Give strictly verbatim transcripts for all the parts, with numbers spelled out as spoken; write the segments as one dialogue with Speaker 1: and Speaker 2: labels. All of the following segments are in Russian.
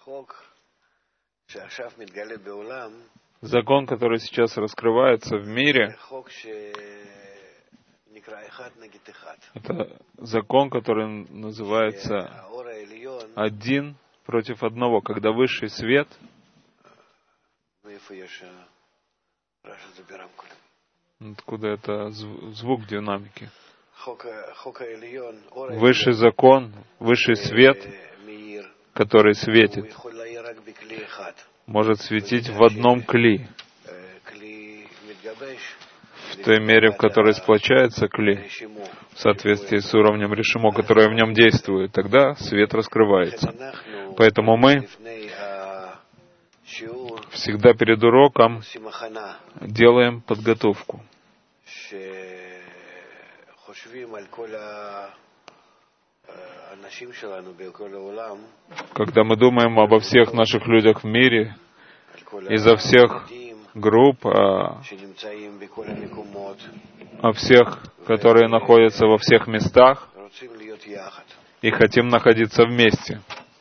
Speaker 1: Закон, который сейчас раскрывается в мире, это закон, который называется один против одного, когда высший свет, откуда это звук динамики, высший закон, высший свет, который светит, может светить в одном кли, в той мере, в которой сплочается кли, в соответствии с уровнем решимо, которое в нем действует, тогда свет раскрывается. Поэтому мы всегда перед уроком делаем подготовку. Когда мы думаем обо всех наших людях в мире, изо всех групп, о, о всех, которые находятся во всех местах, и хотим находиться вместе,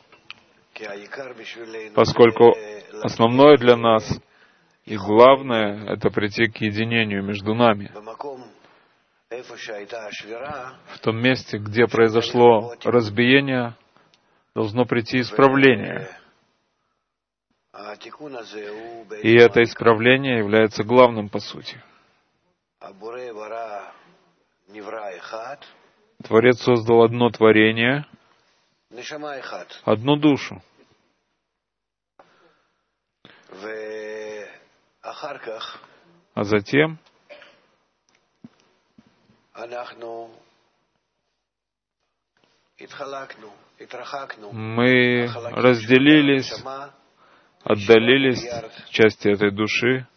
Speaker 1: поскольку основное для нас и главное — это прийти к единению между нами. В том месте, где произошло разбиение, должно прийти исправление. И это исправление является главным по сути. Творец создал одно творение, одну душу. А затем мы разделились, отдалились части этой души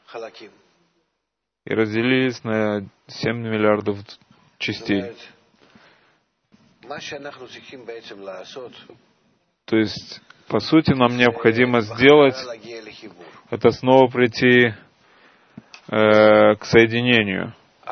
Speaker 1: и разделились на семь миллиардов частей. То есть, по сути, нам необходимо сделать это снова прийти э, к соединению.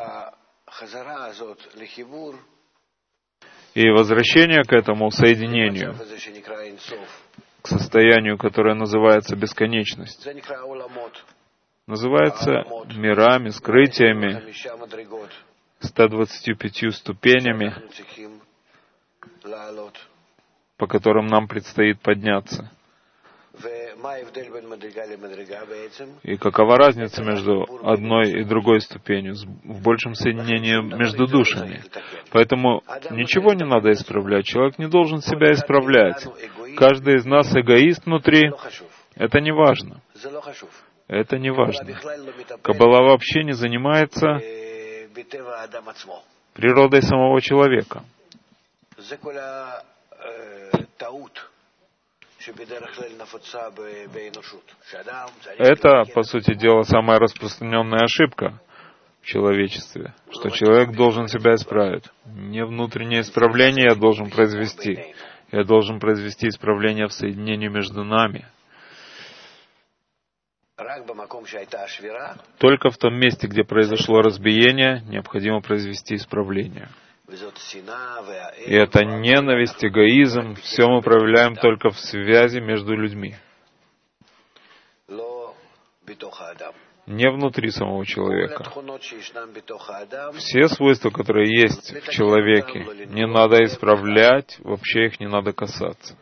Speaker 1: И возвращение к этому соединению, к состоянию, которое называется бесконечность, называется мирами, скрытиями, ста двадцатью пятью ступенями, по которым нам предстоит подняться. И какова разница между одной и другой ступенью? В большем соединении между душами. Поэтому ничего не надо исправлять. Человек не должен себя исправлять. Каждый из нас эгоист внутри. Это не важно. Это не важно. Каббала вообще не занимается природой самого человека. Это, по сути дела, самая распространенная ошибка в человечестве, что человек должен себя исправить. Не внутреннее исправление я должен произвести. Я должен произвести исправление в соединении между нами. Только в том месте, где произошло разбиение, необходимо произвести исправление. И это ненависть, эгоизм, все мы проявляем только в связи между людьми. Не внутри самого человека. Все свойства, которые есть в человеке, не надо исправлять, вообще их не надо касаться.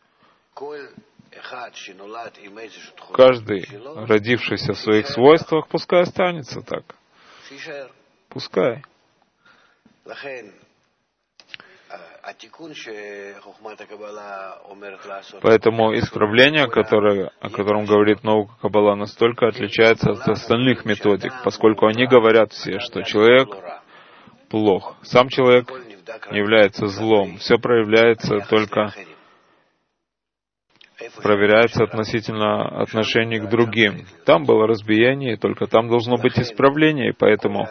Speaker 1: Каждый, родившийся в своих свойствах, пускай останется так. Пускай. Поэтому исправление, которое, о котором говорит наука Каббала, настолько отличается от остальных методик, поскольку они говорят все, что человек плох. Сам человек не является злом. Все проявляется только, проверяется относительно отношений к другим. Там было разбиение, и только там должно быть исправление, и поэтому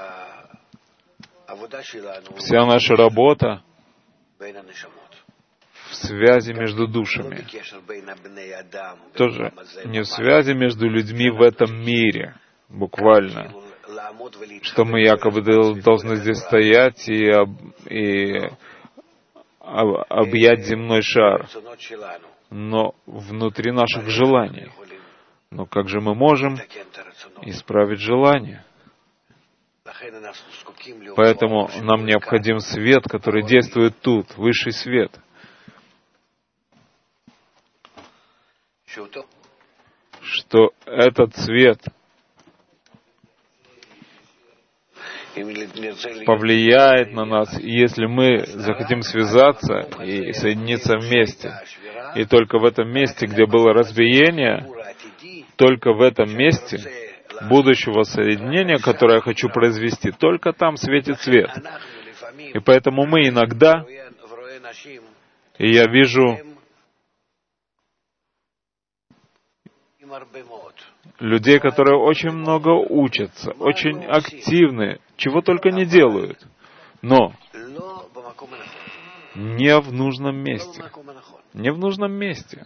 Speaker 1: вся наша работа в связи между душами. Тоже не в связи между людьми в этом мире, буквально, что мы якобы должны здесь стоять и, об, и об, объять земной шар. но внутри наших желаний. Но как же мы можем исправить желание? Поэтому нам необходим свет, который действует тут, высший свет. Что этот свет повлияет на нас, если мы захотим связаться и соединиться вместе. И только в этом месте, где было разбиение, только в этом месте будущего соединения, которое я хочу произвести, только там светит свет. И поэтому мы иногда, и я вижу людей, которые очень много учатся, очень активны, чего только не делают, но не в нужном месте. Не в нужном месте.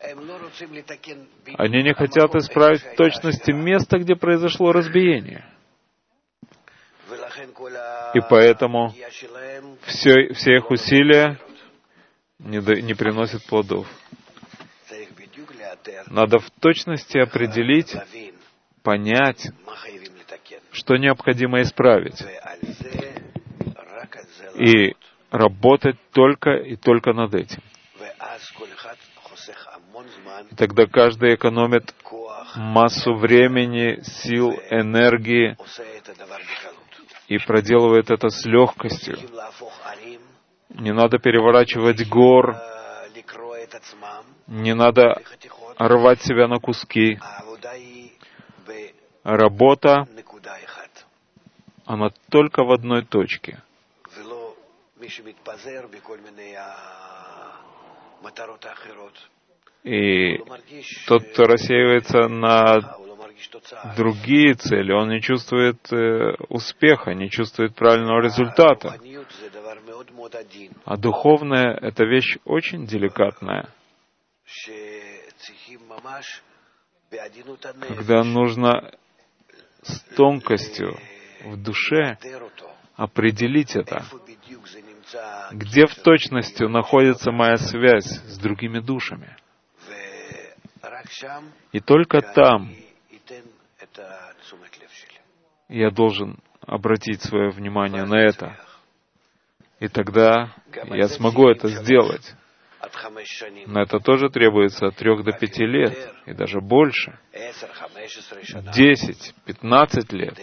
Speaker 1: Они не хотят исправить в точности место, где произошло разбиение. И поэтому все, все их усилия не, до, не приносят плодов. Надо в точности определить, понять, что необходимо исправить. И работать только и только над этим. И тогда каждый экономит массу времени, сил, энергии и проделывает это с легкостью. Не надо переворачивать гор, не надо рвать себя на куски. Работа, она только в одной точке. И тот, кто рассеивается на другие цели, он не чувствует э, успеха, не чувствует правильного результата. А духовная — это вещь очень деликатная, когда нужно с тонкостью в душе определить это, где в точности находится моя связь с другими душами. И только там я должен обратить свое внимание на это. И тогда я смогу это сделать. Но это тоже требуется от трех до пяти лет, и даже больше. Десять, пятнадцать лет.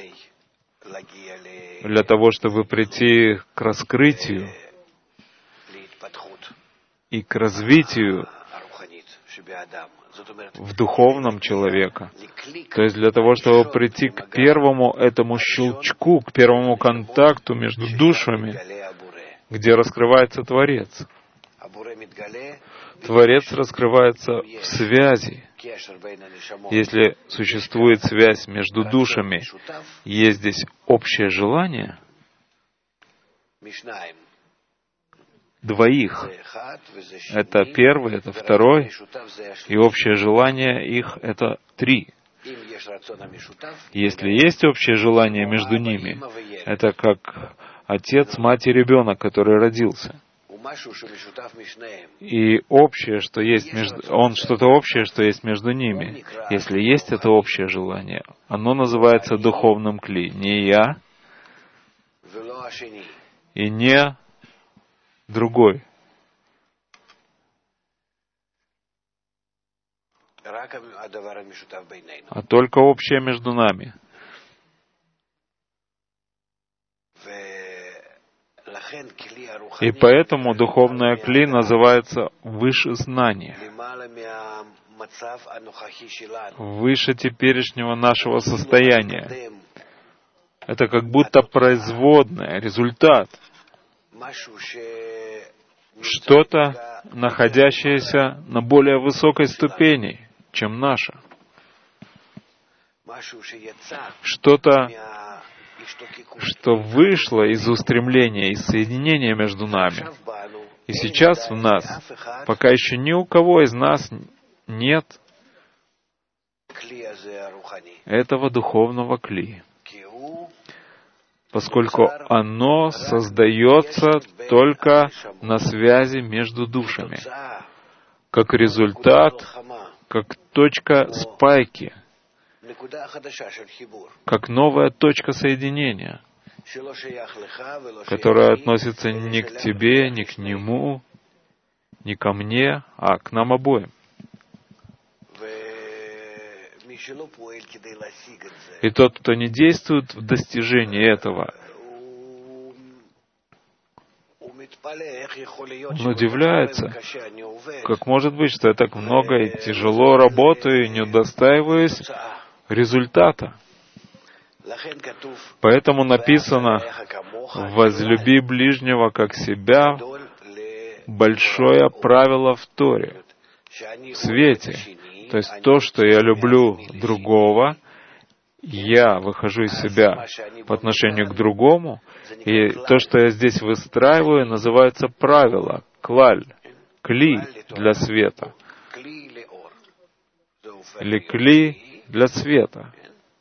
Speaker 1: Для того, чтобы прийти к раскрытию и к развитию в духовном человека. То есть для того, чтобы прийти к первому этому щелчку, к первому контакту между душами, где раскрывается Творец. Творец раскрывается в связи. Если существует связь между душами, есть здесь общее желание двоих. Это первый, это второй, и общее желание их — это три. Если есть общее желание между ними, это как отец, мать и ребенок, который родился. И общее, что есть между... Он что-то общее, что есть между ними. Если есть это общее желание, оно называется духовным кли. Не я и не другой. А только общее между нами. И поэтому духовное кли называется выше знания, выше теперешнего нашего состояния. Это как будто производное, результат. Что-то, находящееся на более высокой ступени, чем наше. Что-то, что вышло из устремления, из соединения между нами. И сейчас в нас, пока еще ни у кого из нас нет этого духовного кли, поскольку оно создается только на связи между душами. как результат, как точка спайки, как новая точка соединения, которая относится не к тебе, не к нему, не ко мне, а к нам обоим. И тот, кто не действует в достижении этого, он удивляется, как может быть, что я так много и тяжело работаю и не удостаиваюсь результата. Поэтому написано: «Возлюби ближнего как себя» — большое правило в Торе, в свете. То есть то, что я люблю другого, я выхожу из себя по отношению к другому, и то, что я здесь выстраиваю, называется правило, клаль, кли для света, или кли для света.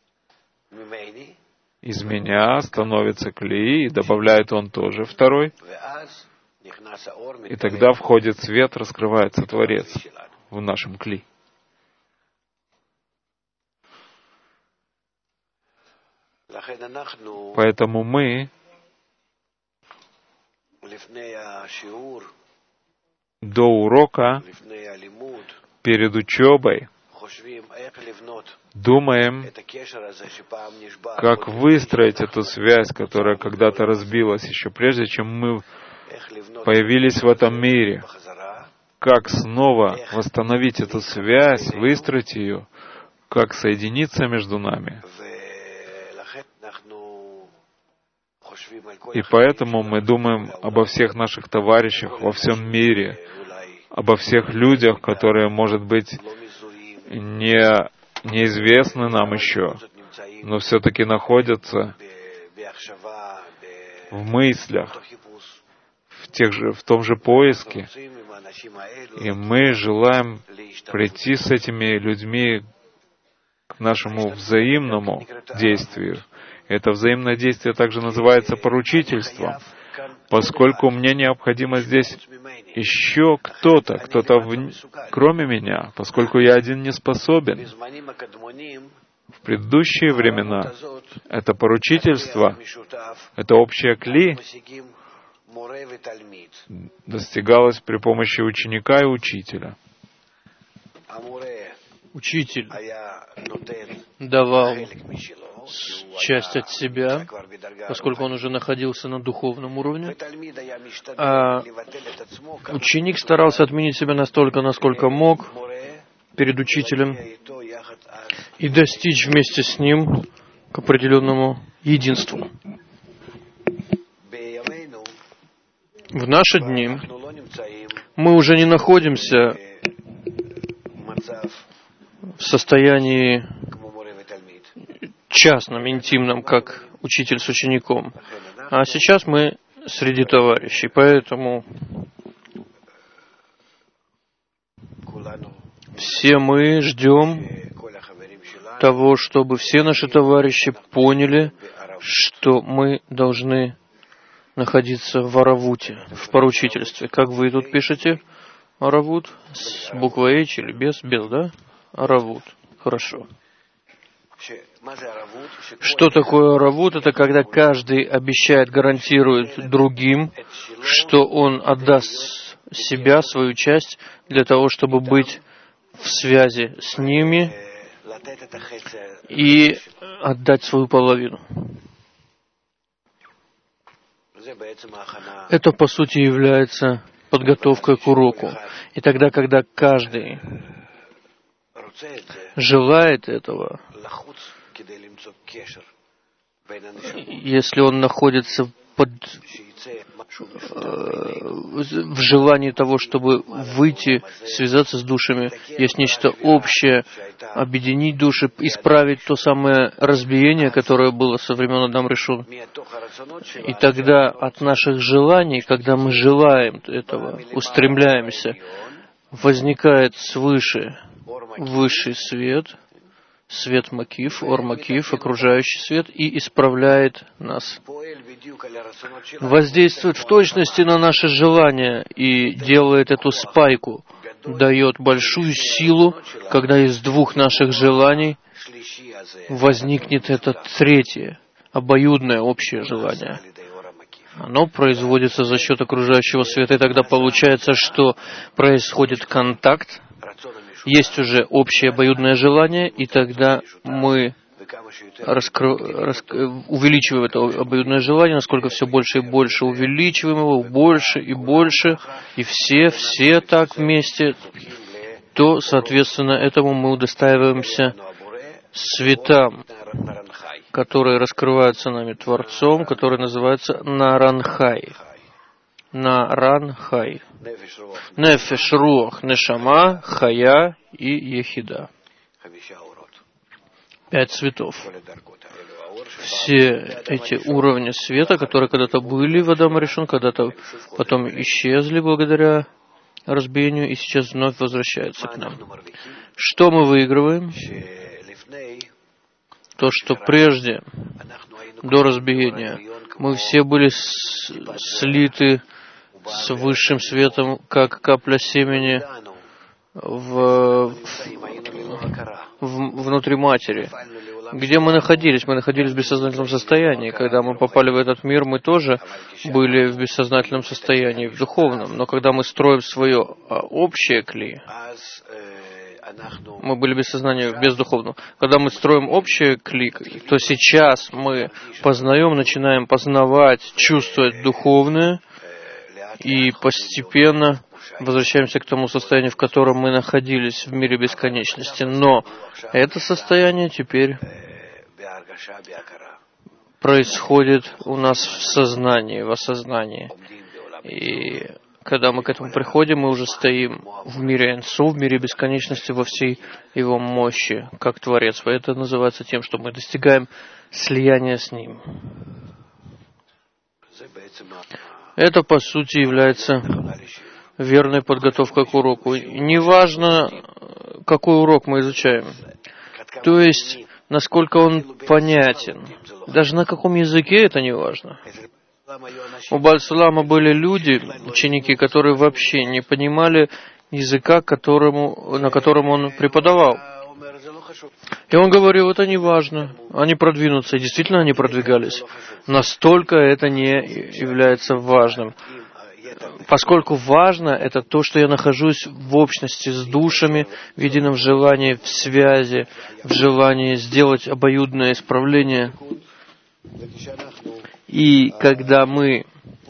Speaker 1: Из меня становится кли, и добавляет он тоже второй, и тогда входит свет, раскрывается Творец в нашем кли. Поэтому мы до урока, перед учебой, думаем, как выстроить эту связь, которая когда-то разбилась, еще прежде, чем мы появились в этом мире. Как снова восстановить эту связь, выстроить ее, как соединиться между нами. И поэтому мы думаем обо всех наших товарищах во всем мире, обо всех людях, которые, может быть, не, неизвестны нам еще, но все-таки находятся в мыслях, в, тех же, в том же поиске. И мы желаем прийти с этими людьми к нашему взаимному действию. Это взаимное действие также называется поручительством, поскольку мне необходимо здесь еще кто-то, кто-то в... кроме меня, поскольку я один не способен. В предыдущие времена это поручительство, это общее кли достигалось при помощи ученика и учителя.
Speaker 2: Учитель давал часть от себя, поскольку он уже находился на духовном уровне, а ученик старался отменить себя настолько, насколько мог перед учителем и достичь вместе с ним к определенному единству. В наши дни мы уже не находимся в состоянии частном, интимном, как учитель с учеником. А сейчас мы среди товарищей, поэтому все мы ждем того, чтобы все наши товарищи поняли, что мы должны находиться в аравуте, в поручительстве. Как вы тут пишете? Аравут с буквой H или без? Без, да? Аравут. Хорошо. Что такое аравут? Это когда каждый обещает, гарантирует другим, что он отдаст себя, свою часть, для того, чтобы быть в связи с ними и отдать свою половину. Это, по сути, является подготовкой к уроку. И тогда, когда каждый желает этого, если он находится под, в желании того, чтобы выйти, связаться с душами, есть нечто общее, объединить души, исправить то самое разбиение, которое было со времен Адам Ришон. И тогда от наших желаний, когда мы желаем этого, устремляемся, возникает свыше высший свет, свет Макиф, Ор Макиф, окружающий свет, и исправляет нас. Воздействует в точности на наши желания и делает эту спайку, дает большую силу, когда из двух наших желаний возникнет это третье, обоюдное общее желание. Оно производится за счет окружающего света, и тогда получается, что происходит контакт, есть уже общее обоюдное желание, и тогда мы раскры... раск... увеличиваем это обоюдное желание, насколько все больше и больше увеличиваем его, больше и больше, и все, все так вместе, то, соответственно, этому мы удостаиваемся светам, которые раскрываются нами Творцом, который называется Наранхай. Наранхай. Нефеш, Руах, Нешама, Хая и Ехида. Пять цветов. Все эти уровни света, которые когда-то были в Адам Аришон, когда-то потом исчезли благодаря разбиению и сейчас вновь возвращаются к нам. Что мы выигрываем? То, что прежде, до разбиения, мы все были слиты с высшим светом, как капля семени в, в, внутри матери. Где мы находились? Мы находились в бессознательном состоянии. Когда мы попали в этот мир, мы тоже были в бессознательном состоянии, в духовном. Но когда мы строим свое общее кли, мы были без сознания, без духовного. Когда мы строим общее кли, то сейчас мы познаем, начинаем познавать, чувствовать духовное, и постепенно возвращаемся к тому состоянию, в котором мы находились в мире бесконечности. Но это состояние теперь происходит у нас в сознании, в осознании. И когда мы к этому приходим, мы уже стоим в мире Энсу, в мире бесконечности, во всей его мощи, как Творец. Это называется тем, что мы достигаем слияния с Ним. Это, по сути, является верной подготовкой к уроку. Неважно, какой урок мы изучаем. То есть, насколько он понятен. Даже на каком языке это не важно. У Баль-Сулама были люди, ученики, которые вообще не понимали языка, которому, на котором он преподавал. И он говорил, это не важно. Они продвинутся. И действительно они продвигались. Настолько это не является важным. Поскольку важно это то, что я нахожусь в общности с душами, в едином желании, в связи, в желании сделать обоюдное исправление. И когда мы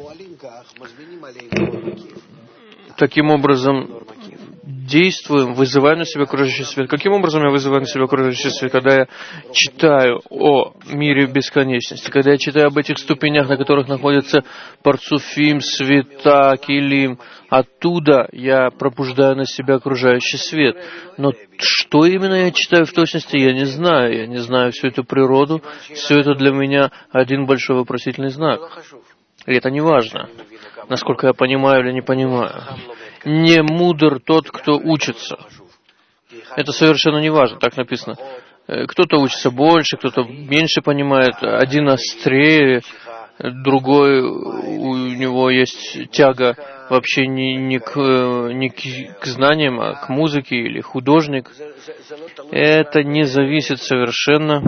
Speaker 2: таким образом действуем, вызываем на себя окружающий свет. Каким образом я вызываю на себя окружающий свет? Когда я читаю о мире бесконечности, когда я читаю об этих ступенях, на которых находятся Парцуфим, Света, Килим, оттуда я пробуждаю на себя окружающий свет. Но что именно я читаю в точности, я не знаю. Я не знаю всю эту природу. Все это для меня один большой вопросительный знак. И это не важно, насколько я понимаю или не понимаю. Не мудр тот, кто учится. Это совершенно не важно, так написано. Кто-то учится больше, кто-то меньше понимает, один острее, другой, у него есть тяга вообще не, не, к, не к, к знаниям, а к музыке или художник. Это не зависит совершенно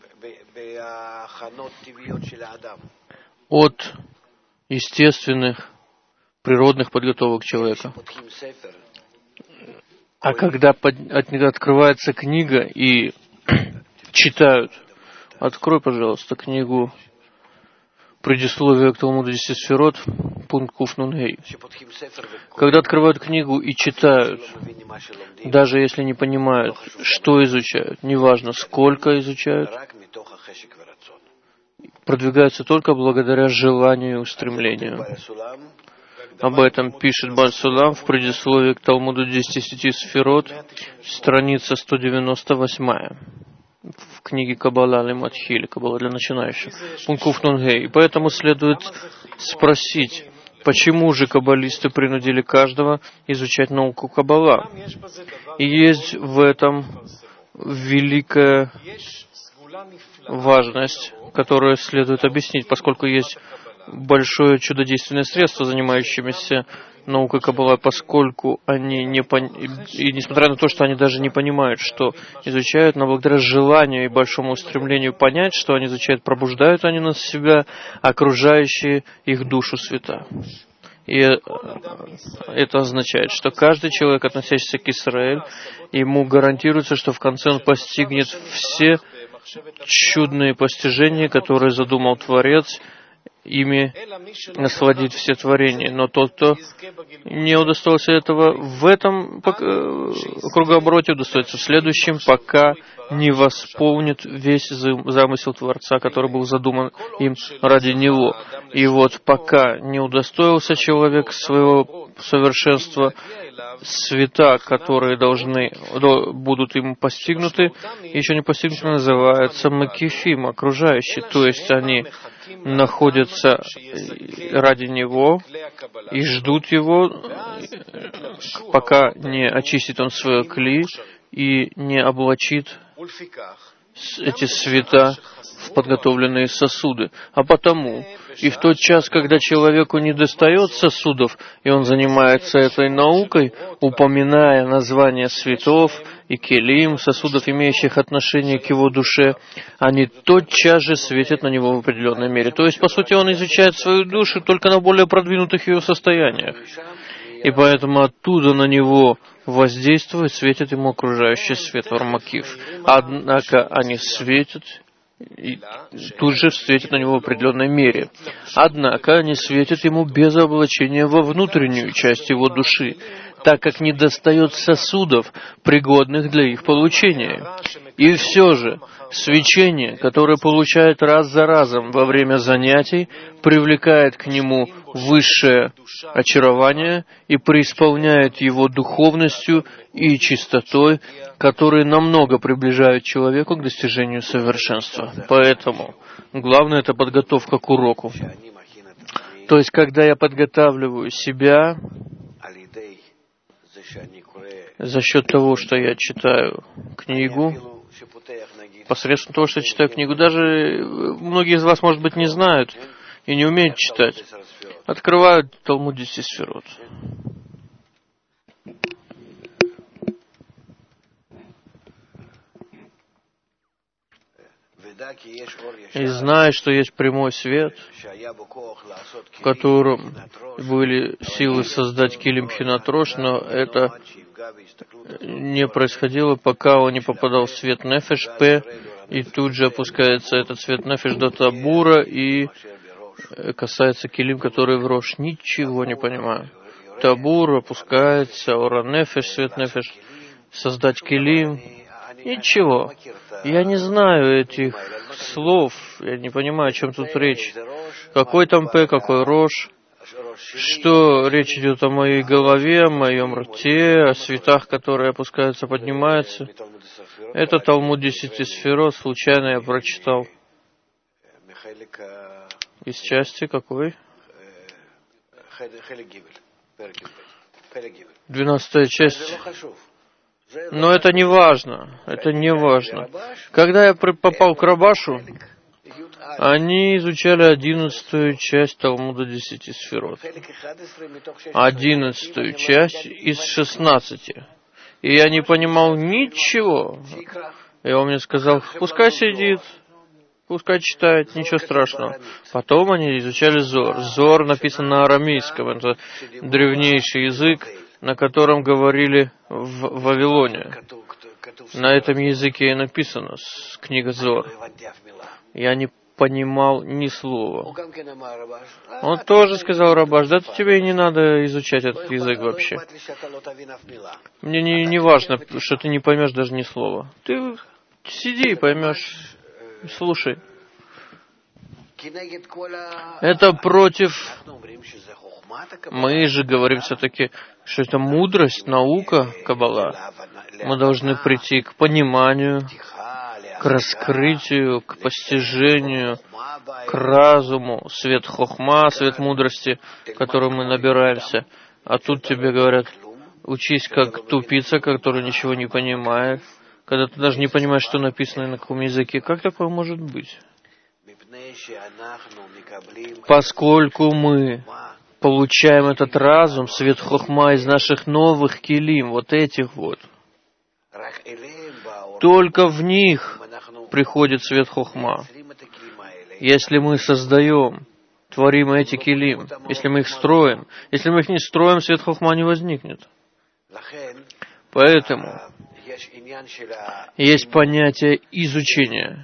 Speaker 2: от естественных природных подготовок человека. А когда под, от, открывается книга и читают, открой, пожалуйста, книгу «Предисловие к Талмуду десяти сферот», пункт Куф Нун Гей. Когда открывают книгу и читают, даже если не понимают, что изучают, неважно, сколько изучают, продвигаются только благодаря желанию и устремлению. Об этом пишет Баль-Сулам в предисловии к Талмуду десяти сферот, страница сто девяносто восемь, в книге Каббала Лематхиль, Каббала для начинающих, пункт Куф Нун Гей. И поэтому следует спросить, почему же каббалисты принудили каждого изучать науку Каббала? И есть в этом великая важность, которую следует объяснить, поскольку есть большое чудодейственное средство, занимающимся наука Каббала, поскольку они не пон... и несмотря на то, что они даже не понимают, что изучают, но благодаря желанию и большому стремлению понять, что они изучают, пробуждают они на себя окружающие их душу света. И это означает, что каждый человек, относящийся к Исраэлю, ему гарантируется, что в конце он постигнет все чудные постижения, которые задумал Творец, ими насладить все творения. Но тот, кто не удостоился этого в этом кругообороте, удостоится в следующем, пока не восполнит весь замысел Творца, который был задуман им ради него. И вот пока не удостоился человек своего совершенства, света, которые должны, будут ему постигнуты, еще не постигнуты, называются макифим, окружающие, то есть они находятся ради него и ждут его, пока не очистит он свое кли и не облачит эти света в подготовленные сосуды. А потому, и в тот час, когда человеку не достает сосудов, и он занимается этой наукой, упоминая названия светов и келим, сосудов, имеющих отношение к его душе, они тотчас же светят на него в определенной мере. То есть, по сути, он изучает свою душу только на более продвинутых ее состояниях. И поэтому оттуда на него воздействует, светит ему окружающий свет, Ормакив. Однако они светят, и тут же светят на него в определенной мере. Однако они светят ему без облачения во внутреннюю часть его души, так как не достает сосудов, пригодных для их получения. И все же, свечение, которое получает раз за разом во время занятий, привлекает к нему высшее очарование и преисполняет его духовностью и чистотой, которые намного приближают человека к достижению совершенства. Поэтому главное — это подготовка к уроку. То есть, когда я подготавливаю себя за счет того, что я читаю книгу, посредством того, что я читаю книгу, даже многие из вас, может быть, не знают и не умеют читать, открывают Талмуд десяти сферот. И зная, что есть прямой свет, в котором были силы создать килим пхинат рош, но это не происходило, пока он не попадал в свет нефеш П, и тут же опускается этот свет нефеш до табура и касается килим, который в рош. Ничего не понимаю. Табур опускается, ора нефеш, свет нефеш, создать килим. Ничего. Я не знаю этих слов, я не понимаю, о чем тут речь. Какой там П, какой рош. Что речь идет о моей голове, о моем рте, о светах, которые опускаются, поднимаются. Это Талмуд десяти сферот, случайно я прочитал. Из части какой? Двенадцатая часть. Но это не важно. Это не важно. Когда я попал к Рабашу, они изучали одиннадцатую часть Талмуда десяти сферот. Одиннадцатую часть из шестнадцати. И я не понимал ничего. И он мне сказал, пускай сидит, пускай читает, ничего страшного. Потом они изучали Зор. Зор написан на арамейском. Это древнейший язык, на котором говорили в Вавилоне. На этом языке и написана книга Зор. Я не понимал ни слова. Он тоже сказал, Рабаш, да тебе и не надо изучать этот язык вообще. Мне не, не важно, что ты не поймешь даже ни слова. Ты сиди и поймешь, слушай. Это против... Мы же говорим все-таки, что это мудрость, наука, Каббала. Мы должны прийти к пониманию, к раскрытию, к постижению, к разуму, свет хохма, свет мудрости, которым мы набираемся. А тут тебе говорят, учись как тупица, который ничего не понимает, когда ты даже не понимаешь, что написано и на каком языке. Как такое может быть? Поскольку мы получаем этот разум, свет хохма из наших новых килим, вот этих вот. Только в них приходит свет хохма. Если мы создаем, творим эти килим, если мы их строим, если мы их не строим, свет хохма не возникнет. Поэтому есть понятие изучения,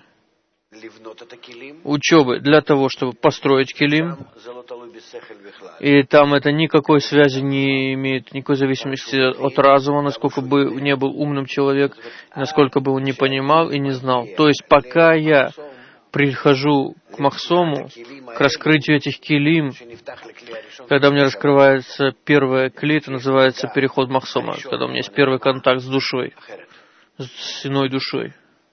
Speaker 2: учебы для того, чтобы построить килим. И там это никакой связи не имеет, никакой зависимости от разума, насколько бы не был умным человек, насколько бы он не понимал и не знал. То есть пока я прихожу к махсому, к раскрытию этих килим, когда у меня раскрывается первая кли, это называется переход махсома, когда у меня есть первый контакт с душой, с иной душой.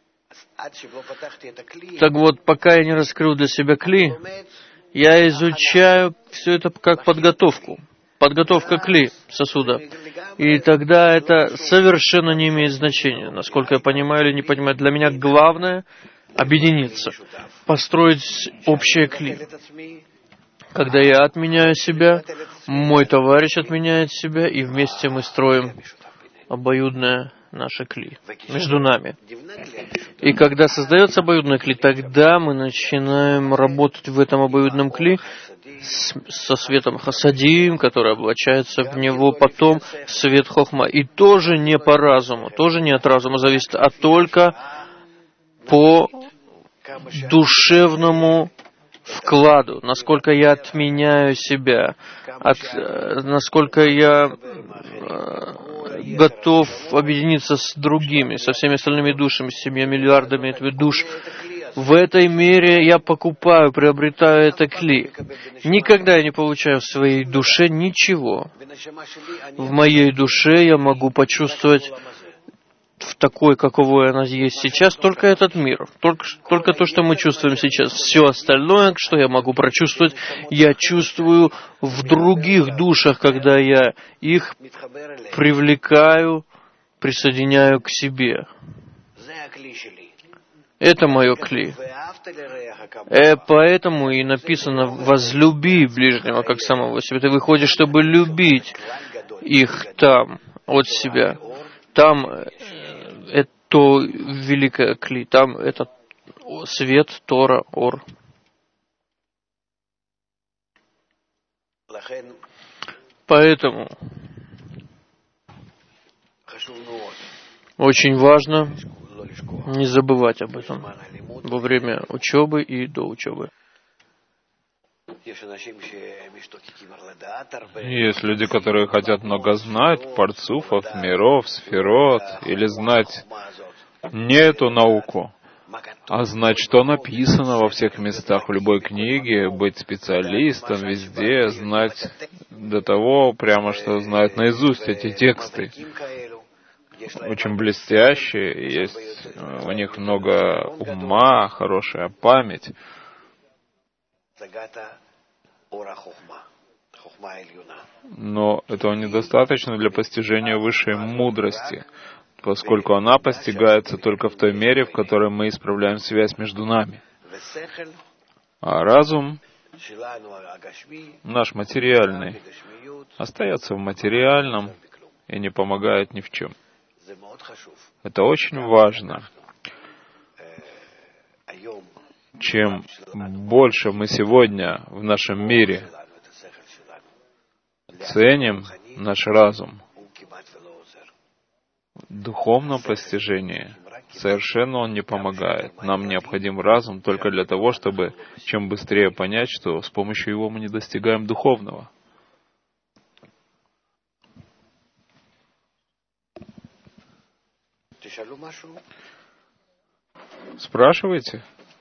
Speaker 2: Так вот, пока я не раскрыл для себя кли, я изучаю все это как подготовку. Подготовка кли сосуда. И тогда это совершенно не имеет значения, насколько я понимаю или не понимаю. Для меня главное объединиться, построить общее кли. Когда я отменяю себя, мой товарищ отменяет себя, и вместе мы строим обоюдное наше кли между нами. И когда создается обоюдное кли, тогда мы начинаем работать в этом обоюдном кли с, со светом хасадим, который облачается в него потом свет хохма. И тоже не по разуму, тоже не от разума зависит, а только по душевному вкладу, насколько я отменяю себя, от, насколько я э, готов объединиться с другими, со всеми остальными душами, с семью миллиардами этих душ. В этой мере я покупаю, приобретаю это кли. Никогда я не получаю в своей душе ничего. В моей душе я могу почувствовать в такой, каковой она есть сейчас, только этот мир, только, только то, что мы чувствуем сейчас. Все остальное, что я могу прочувствовать, я чувствую в других душах, когда я их привлекаю, присоединяю к себе. Это мое кли. И поэтому и написано «возлюби ближнего, как самого себя». Ты выходишь, чтобы любить их там, от себя. Там это великое кли, там это свет, Тора, Ор. Поэтому очень важно не забывать об этом во время учебы и до учебы.
Speaker 1: Есть люди, которые хотят много знать, парцуфов, миров, сферот, или знать не эту науку, а знать, что написано во всех местах, в любой книге, быть специалистом везде, знать до того, прямо что знают наизусть эти тексты. Очень блестящие, есть у них много ума, хорошая память. Но этого недостаточно для постижения высшей мудрости, поскольку она постигается только в той мере, в которой мы исправляем связь между нами. А разум, наш материальный, остается в материальном и не помогает ни в чем. Это очень важно. Чем больше мы сегодня в нашем мире ценим наш разум, в духовном постижении совершенно он не помогает. Нам необходим разум только для того, чтобы чем быстрее понять, что с помощью его мы не достигаем духовного. Спрашивайте.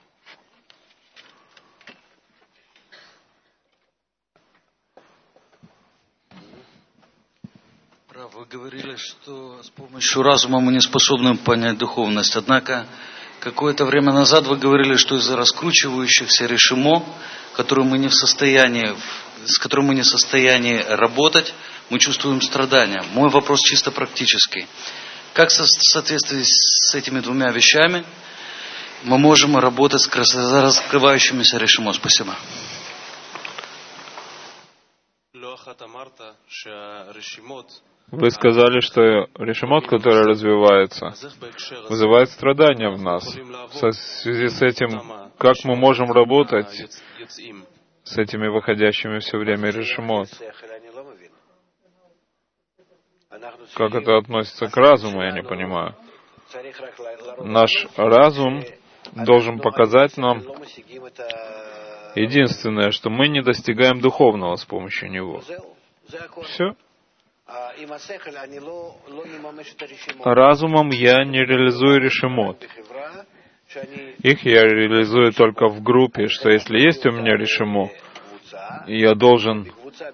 Speaker 3: Вы говорили, что с помощью разума мы не способны понять духовность. Однако, какое-то время назад вы говорили, что из-за раскручивающихся решимо, которые мы не в состоянии, с которым мы не в состоянии работать, мы чувствуем страдания. Мой вопрос чисто практический. Как в соответствии с этими двумя вещами мы можем работать с раскрывающимися решимо? Спасибо.
Speaker 1: Вы сказали, что решимот, который развивается, вызывает страдания в нас. В связи с этим, как мы можем работать с этими выходящими все время решимот? Как это относится к разуму, я не понимаю. Наш разум должен показать нам единственное, что мы не достигаем духовного с помощью него. Все. Разумом я не реализую решимот. Их я реализую только в группе, что если есть у меня решимо, я должен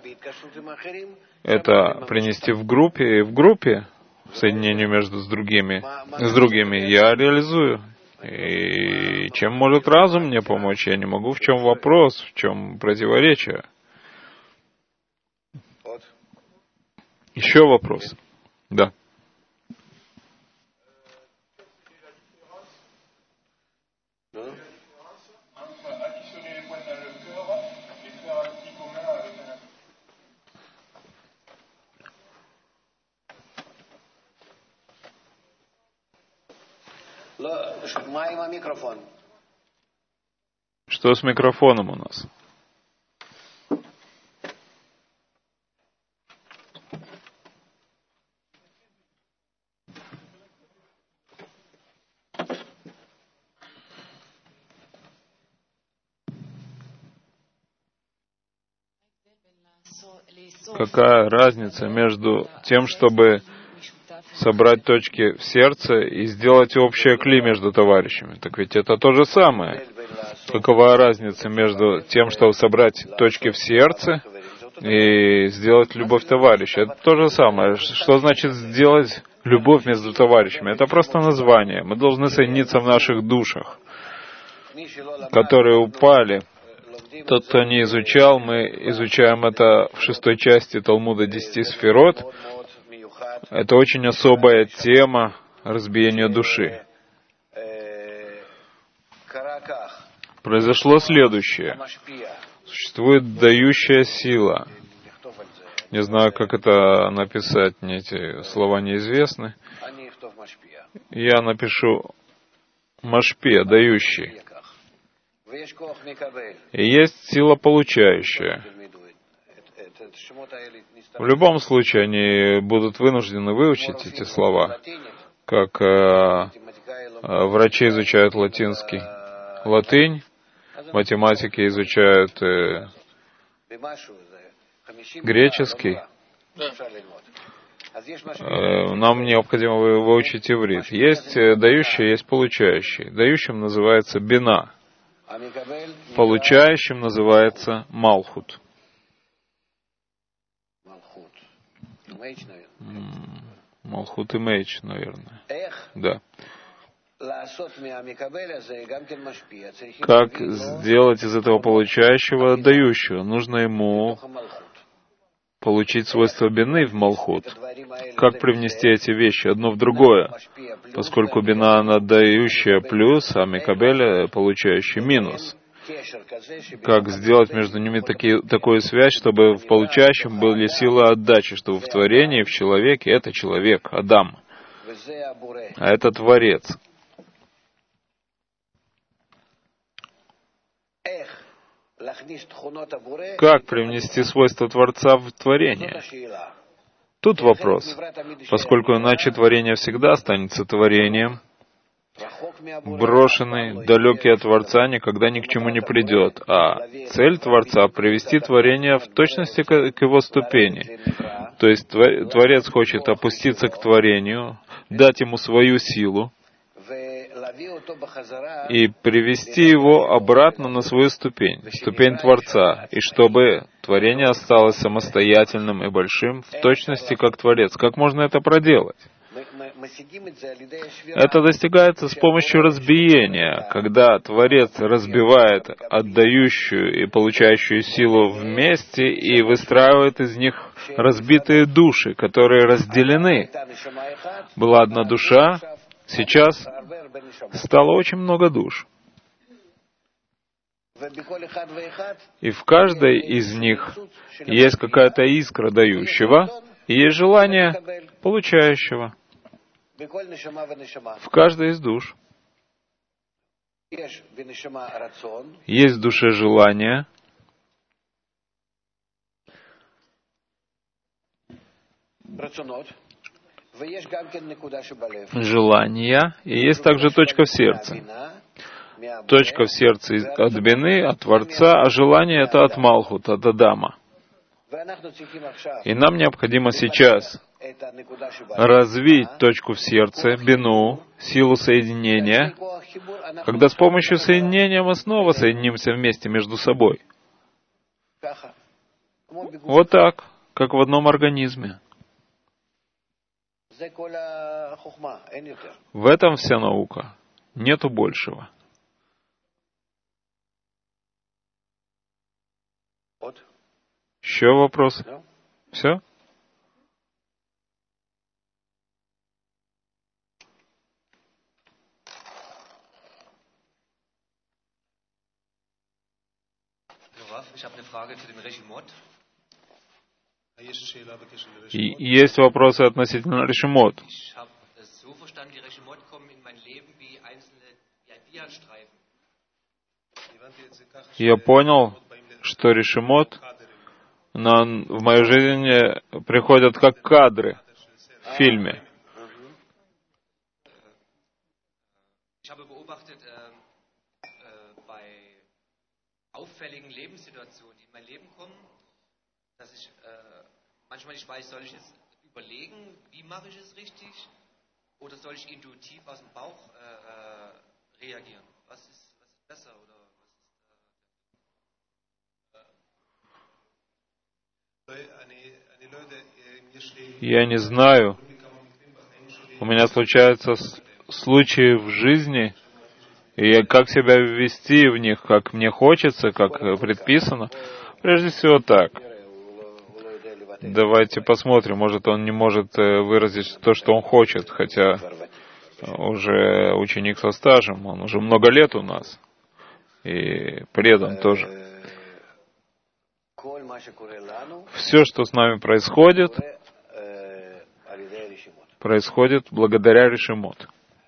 Speaker 1: это принести в группе, и в группе, в соединении между с другими, с другими, я реализую. И чем может разум мне помочь? Я не могу. В чем вопрос? В чем противоречие? Еще вопрос? Да. Что с микрофоном у нас? Какая разница между тем, чтобы собрать точки в сердце и сделать общее кли между товарищами? Так ведь это то же самое. Какова разница между тем, чтобы собрать точки в сердце и сделать любовь товарища? Это то же самое. Что значит сделать любовь между товарищами? Это просто название. Мы должны соединиться в наших душах, которые упали. Тот, кто не изучал, мы изучаем это в шестой части Талмуда десяти сферот. Это очень особая тема разбиения души. Произошло следующее. Существует дающая сила. Не знаю, как это написать, мне эти слова неизвестны. Я напишу машпия, дающий. И есть сила получающая. В любом случае, они будут вынуждены выучить эти слова, как э, врачи изучают латинский, латынь, математики изучают э, греческий. Э, нам необходимо выучить иврит. Есть дающий, есть получающий. Дающим называется бина. Получающим называется малхут. Малхут и мейч, наверное. Да. Как сделать из этого получающего дающего? Нужно ему получить свойство бины в малхут. Как привнести эти вещи одно в другое? Поскольку бина она дающая плюс, а микабеля получающий минус. Как сделать между ними такие, такую связь, чтобы в получающем были силы отдачи, чтобы в творении, в человеке это человек, Адам, а это Творец. Как привнести свойства Творца в творение? Тут вопрос. Поскольку иначе творение всегда останется творением, брошенный, далекий от Творца никогда ни к чему не придет. А цель Творца — привести творение в точности к его ступени. То есть Творец хочет опуститься к творению, дать ему свою силу и привести его обратно на свою ступень, ступень Творца, и чтобы творение осталось самостоятельным и большим, в точности как Творец. Как можно это проделать? Это достигается с помощью разбиения, когда Творец разбивает отдающую и получающую силу вместе и выстраивает из них разбитые души, которые разделены. Была одна душа, сейчас стало очень много душ. И в каждой из них есть какая-то искра дающего, и есть желание получающего. В каждой из душ есть в душе желание, желания, и есть также точка в сердце. Точка в сердце от бины, от Творца, а желание — это от Малхут, от Адама. И нам необходимо сейчас развить точку в сердце, бину, силу соединения, когда с помощью соединения мы снова соединимся вместе между собой. Вот так, как в одном организме. В этом вся наука. Нету большего. Еще вопросы? Все? И есть вопросы относительно решимот. Я понял, что решимот на, в мою жизнь приходят как кадры в фильме.
Speaker 4: Manchmal nicht weiß, soll ich jetzt überlegen, wie mache ich es richtig, oder soll ich intuitiv aus dem Bauch äh, reagieren? Was ist, was ist besser oder was ist? Äh
Speaker 1: Я не знаю. У меня случаются случаи в жизни, и как себя вести в них, как мне хочется, как предписано. Прежде всего так. Давайте посмотрим, может, он не может выразить то, что он хочет, хотя уже ученик со стажем, он уже много лет у нас, и предан тоже. Все, что с нами происходит, происходит благодаря решимот.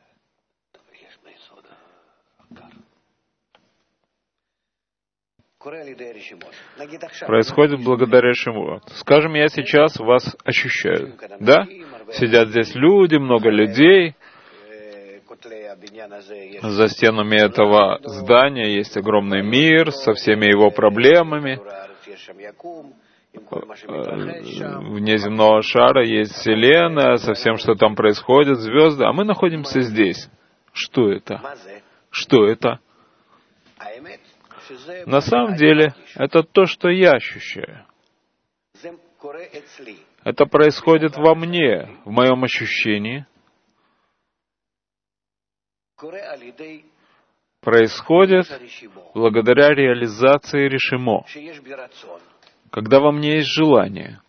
Speaker 1: Происходит благодаря решимот. Скажем, я сейчас вас ощущаю. Да? Сидят здесь люди, много людей. За стенами этого здания есть огромный мир со всеми его проблемами. Вне земного шара есть Вселенная, со всем, что там происходит, звезды. А мы находимся здесь. Что это? Что это? На самом деле, это то, что я ощущаю. Это происходит во мне, в моем ощущении. Происходит благодаря реализации решимо. Когда во мне есть желание,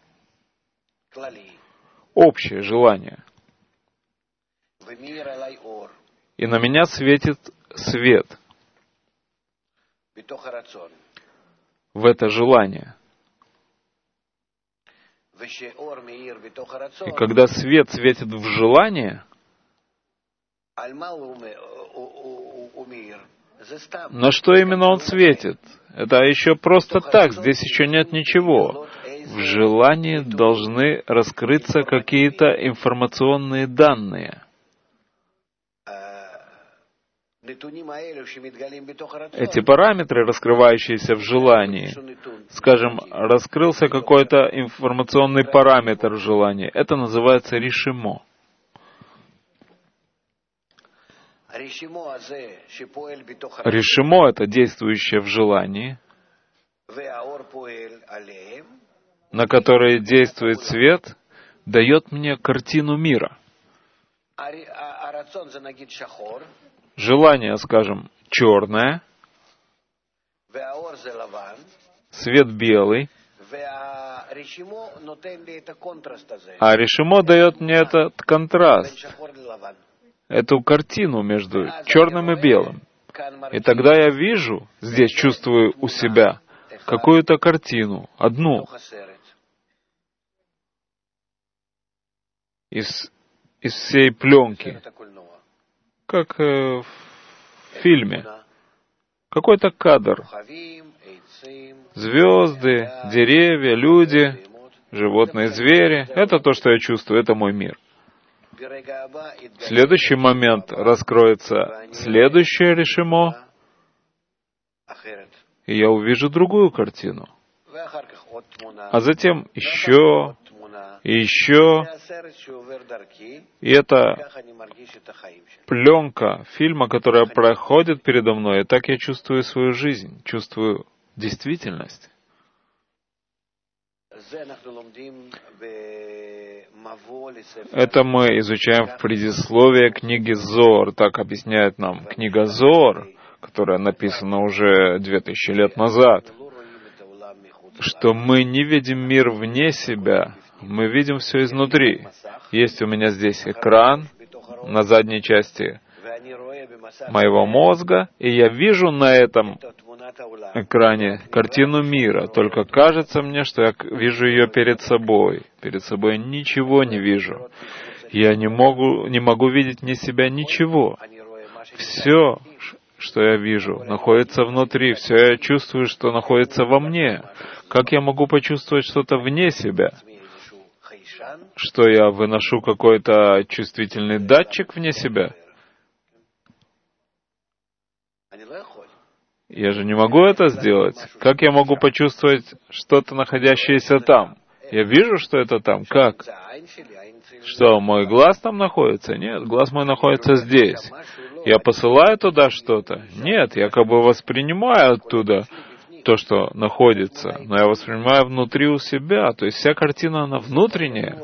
Speaker 1: общее желание, и на меня светит свет в это желание. И когда свет светит в желание, на что именно он светит? Это еще просто так, здесь еще нет ничего. В желании должны раскрыться какие-то информационные данные. Эти параметры, раскрывающиеся в желании, скажем, раскрылся какой-то информационный параметр в желании, это называется решимо. Решимо — это действующее в желании, на которое действует свет, дает мне картину мира. Желание, скажем, черное, свет белый, а решимо дает мне этот контраст, эту картину между черным и белым. И тогда я вижу, здесь чувствую у себя какую-то картину, одну, из, из всей пленки, как э, в фильме. Какой-то кадр. Звезды, деревья, люди, животные, звери. Это то, что я чувствую, это мой мир. В следующий момент раскроется следующее решимо, и я увижу другую картину. А затем еще, и еще. И это пленка фильма, которая проходит передо мной, и так я чувствую свою жизнь, чувствую действительность. Это мы изучаем в предисловии книги Зоар. Так объясняет нам книга Зоар, которая написана уже две тысячи лет назад, что мы не видим мир вне себя, мы видим все изнутри. Есть у меня здесь экран на задней части моего мозга, и я вижу на этом экране картину мира, только кажется мне, что я вижу ее перед собой. Перед собой ничего не вижу. Я не могу, не могу видеть ни себя, ничего. Все, что я вижу, находится внутри, все я чувствую, что находится во мне. Как я могу почувствовать что-то вне себя? Что я выношу какой-то чувствительный датчик вне себя? Я же не могу это сделать. Как я могу почувствовать что-то, находящееся там? Я вижу, что это там. Как? Что, мой глаз там находится? Нет, глаз мой находится здесь. Я посылаю туда что-то? Нет, я как бы воспринимаю оттуда то, что находится, но я воспринимаю внутри у себя. То есть вся картина, она внутренняя.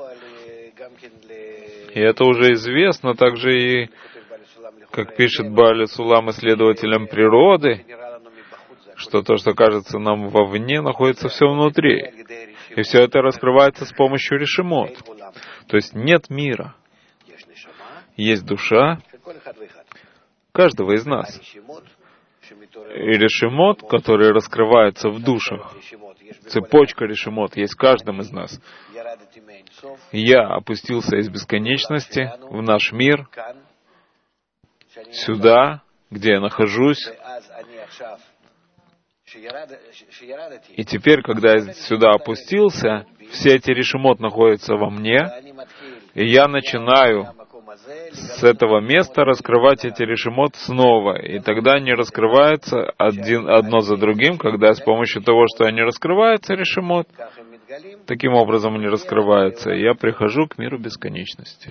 Speaker 1: И это уже известно также и, как пишет Бааля Сулам, исследователям природы, что то, что кажется нам вовне, находится все внутри. И все это раскрывается с помощью решимот. То есть нет мира. Есть душа каждого из нас. И решимот, которые раскрываются в душах, цепочка решимот есть в каждом из нас. Я опустился из бесконечности в наш мир, сюда, где я нахожусь. И теперь, когда я сюда опустился, все эти решимот находятся во мне, и я начинаю с этого места раскрывать эти решимот снова. И тогда они раскрываются один, одно за другим, когда с помощью того, что они раскрываются, решимот, таким образом они раскрываются, и я прихожу к миру бесконечности.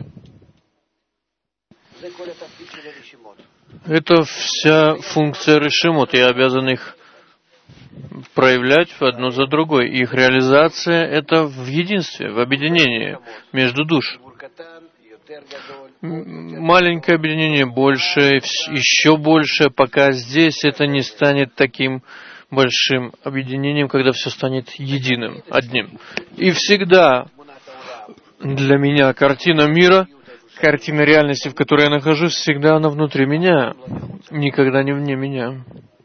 Speaker 2: Это вся функция решимот. Я обязан их проявлять одну за другой. Их реализация — это в единстве, в объединении между душ. Маленькое объединение больше, еще больше, пока здесь это не станет таким большим объединением, когда все станет единым, одним. И всегда для меня картина мира, картина реальности, в которой я нахожусь, всегда она внутри меня, никогда не вне меня.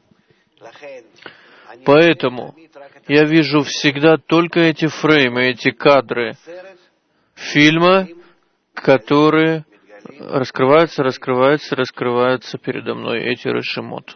Speaker 2: Поэтому я вижу всегда только эти фреймы, эти кадры фильма, которые раскрываются, раскрываются, раскрываются передо мной, эти решимот.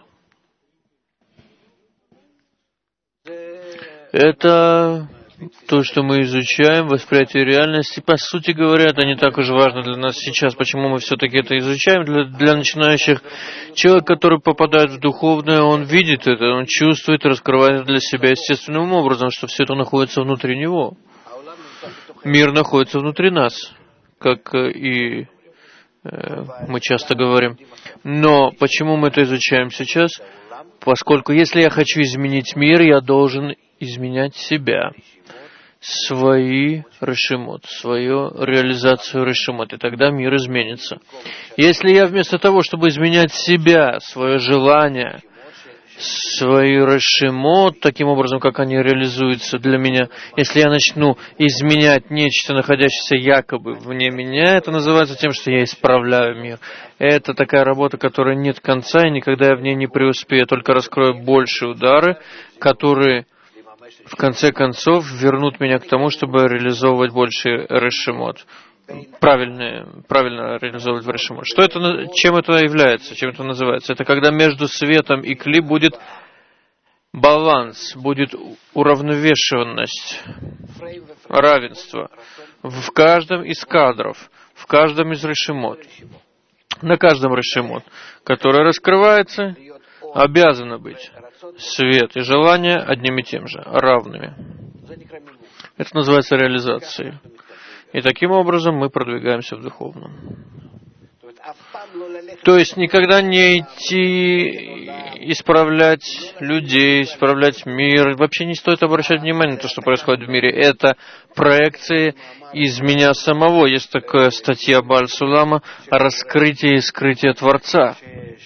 Speaker 2: Это то, что мы изучаем, восприятие реальности. По сути говоря, это не так уж важно для нас сейчас. Почему мы все-таки это изучаем? Для, для начинающих, человек, который попадает в духовное, он видит это, он чувствует, раскрывает для себя естественным образом, что все это находится внутри него. Мир находится внутри нас, как и э, мы часто говорим. Но почему мы это изучаем сейчас? Поскольку если я хочу изменить мир, я должен изменять себя, свои решимот, свою реализацию решимот, и тогда мир изменится. Если я вместо того, чтобы изменять себя, свое желание, свои решимот, таким образом, как они реализуются для меня. Если я начну изменять нечто, находящееся якобы вне меня, это называется тем, что я исправляю мир. Это такая работа, которой нет конца, и никогда я в ней не преуспею. Я только раскрою большие удары, которые в конце концов вернут меня к тому, чтобы реализовывать больше решимот. Правильно, правильно реализовывать решимот. Что это, чем это является, чем это называется? Это когда между светом и кли будет баланс, будет уравновешенность, равенство в каждом из кадров, в каждом из решимот. На каждом решимот, который раскрывается, обязано быть свет и желание одним и тем же, равными. Это называется реализацией. И таким образом мы продвигаемся в духовном. То есть никогда не идти исправлять людей, исправлять мир. Вообще не стоит обращать внимание на то, что происходит в мире. Это проекции из меня самого. Есть такая статья Бааль Сулама «Раскрытие и скрытие Творца»,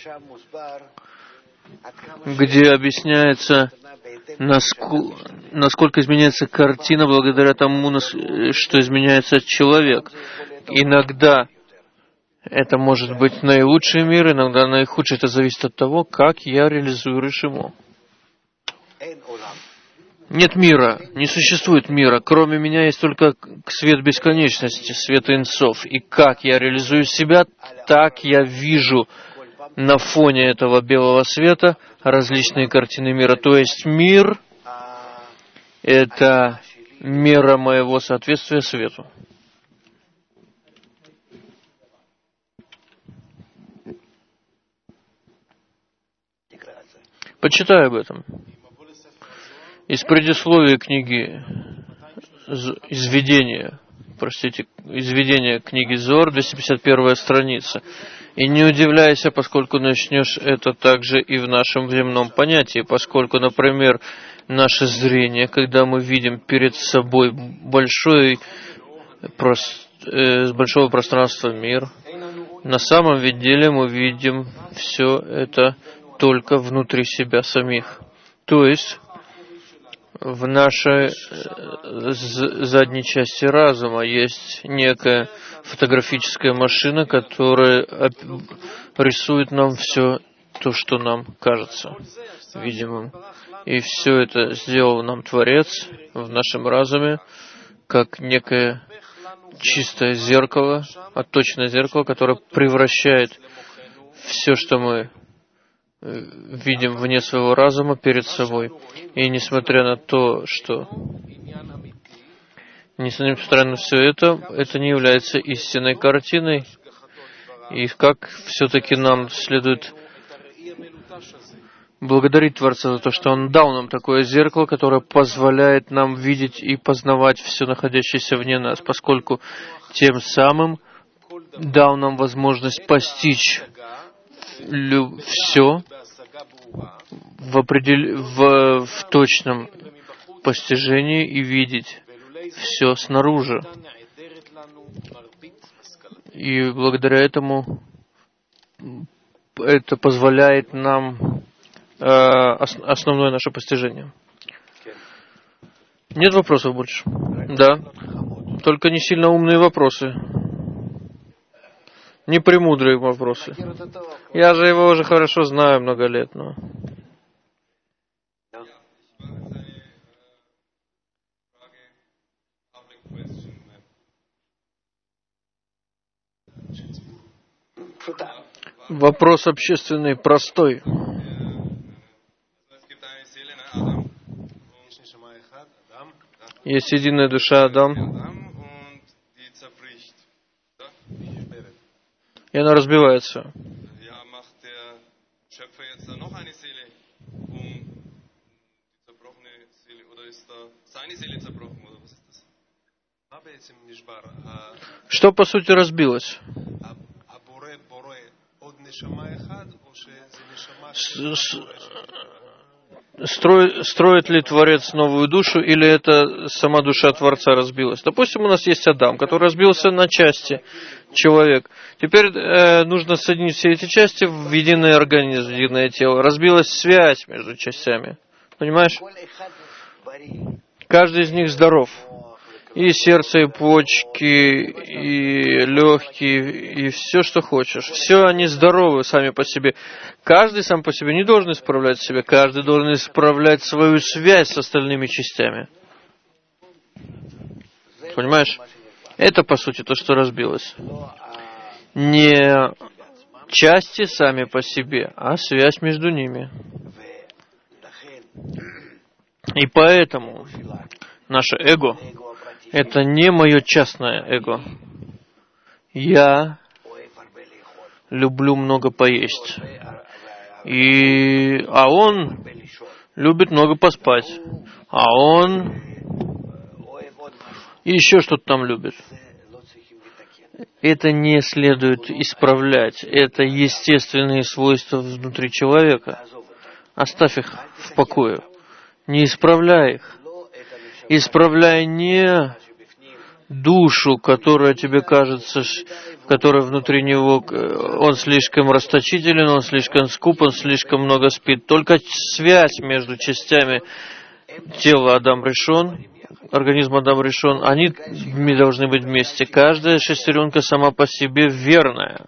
Speaker 2: где объясняется, насколько, насколько изменяется картина благодаря тому, что изменяется человек. Иногда это может быть наилучший мир, иногда наихудший. Это зависит от того, как я реализую решимо. Нет мира, не существует мира. Кроме меня есть только свет бесконечности, свет инсов. И как я реализую себя, так я вижу на фоне этого белого света различные картины мира. То есть мир — это мера моего соответствия свету. Почитай об этом. Из предисловия книги из видения, простите, из видения книги Зоар, двести пятьдесят первая страница. И не удивляйся, поскольку начнешь это также и в нашем земном понятии, поскольку, например, наше зрение, когда мы видим перед собой большой, с большого пространства мир, на самом деле мы видим все это только внутри себя самих. То есть в нашей задней части разума есть некая фотографическая машина, которая рисует нам все то, что нам кажется видимым. И все это сделал нам Творец в нашем разуме, как некое чистое зеркало, отточенное зеркало, которое превращает все, что мы видим вне своего разума, перед собой. И несмотря на то, что несмотря на все это, это не является истинной картиной. И как все-таки нам следует благодарить Творца за то, что Он дал нам такое зеркало, которое позволяет нам видеть и познавать все находящееся вне нас, поскольку тем самым дал нам возможность постичь все в, определ... в... в точном постижении и видеть все снаружи. И благодаря этому это позволяет нам э, основное наше постижение. Нет вопросов больше? Да. Только не сильно умные вопросы. Не премудрые вопросы. Я же его уже хорошо знаю много лет, но... Вопрос общественный, простой. Есть единая душа Адам, и она разбивается. Что по сути разбилось? строит, строит ли Творец новую душу, или это сама душа Творца разбилась. Допустим, у нас есть Адам, который разбился на части, человек. Теперь э, нужно соединить все эти части в единый организм, в единое тело. Разбилась связь между частями. Понимаешь? Каждый из них здоров. И сердце, и почки, и легкие, и все, что хочешь. Все они здоровы сами по себе. Каждый сам по себе не должен исправлять себя. Каждый должен исправлять свою связь с остальными частями. Понимаешь? Это, по сути, то, что разбилось. Не части сами по себе, а связь между ними. И поэтому наше эго — это не мое частное эго. Я люблю много поесть. И... А он любит много поспать. А он еще что-то там любит. Это не следует исправлять. Это естественные свойства внутри человека. Оставь их в покое. Не исправляй их. Исправляй не душу, которая тебе кажется, которая внутри него, он слишком расточителен, он слишком скуп, он слишком много спит. Только связь между частями тела Адам решен, организм Адам решен, они должны быть вместе. Каждая шестеренка сама по себе верная.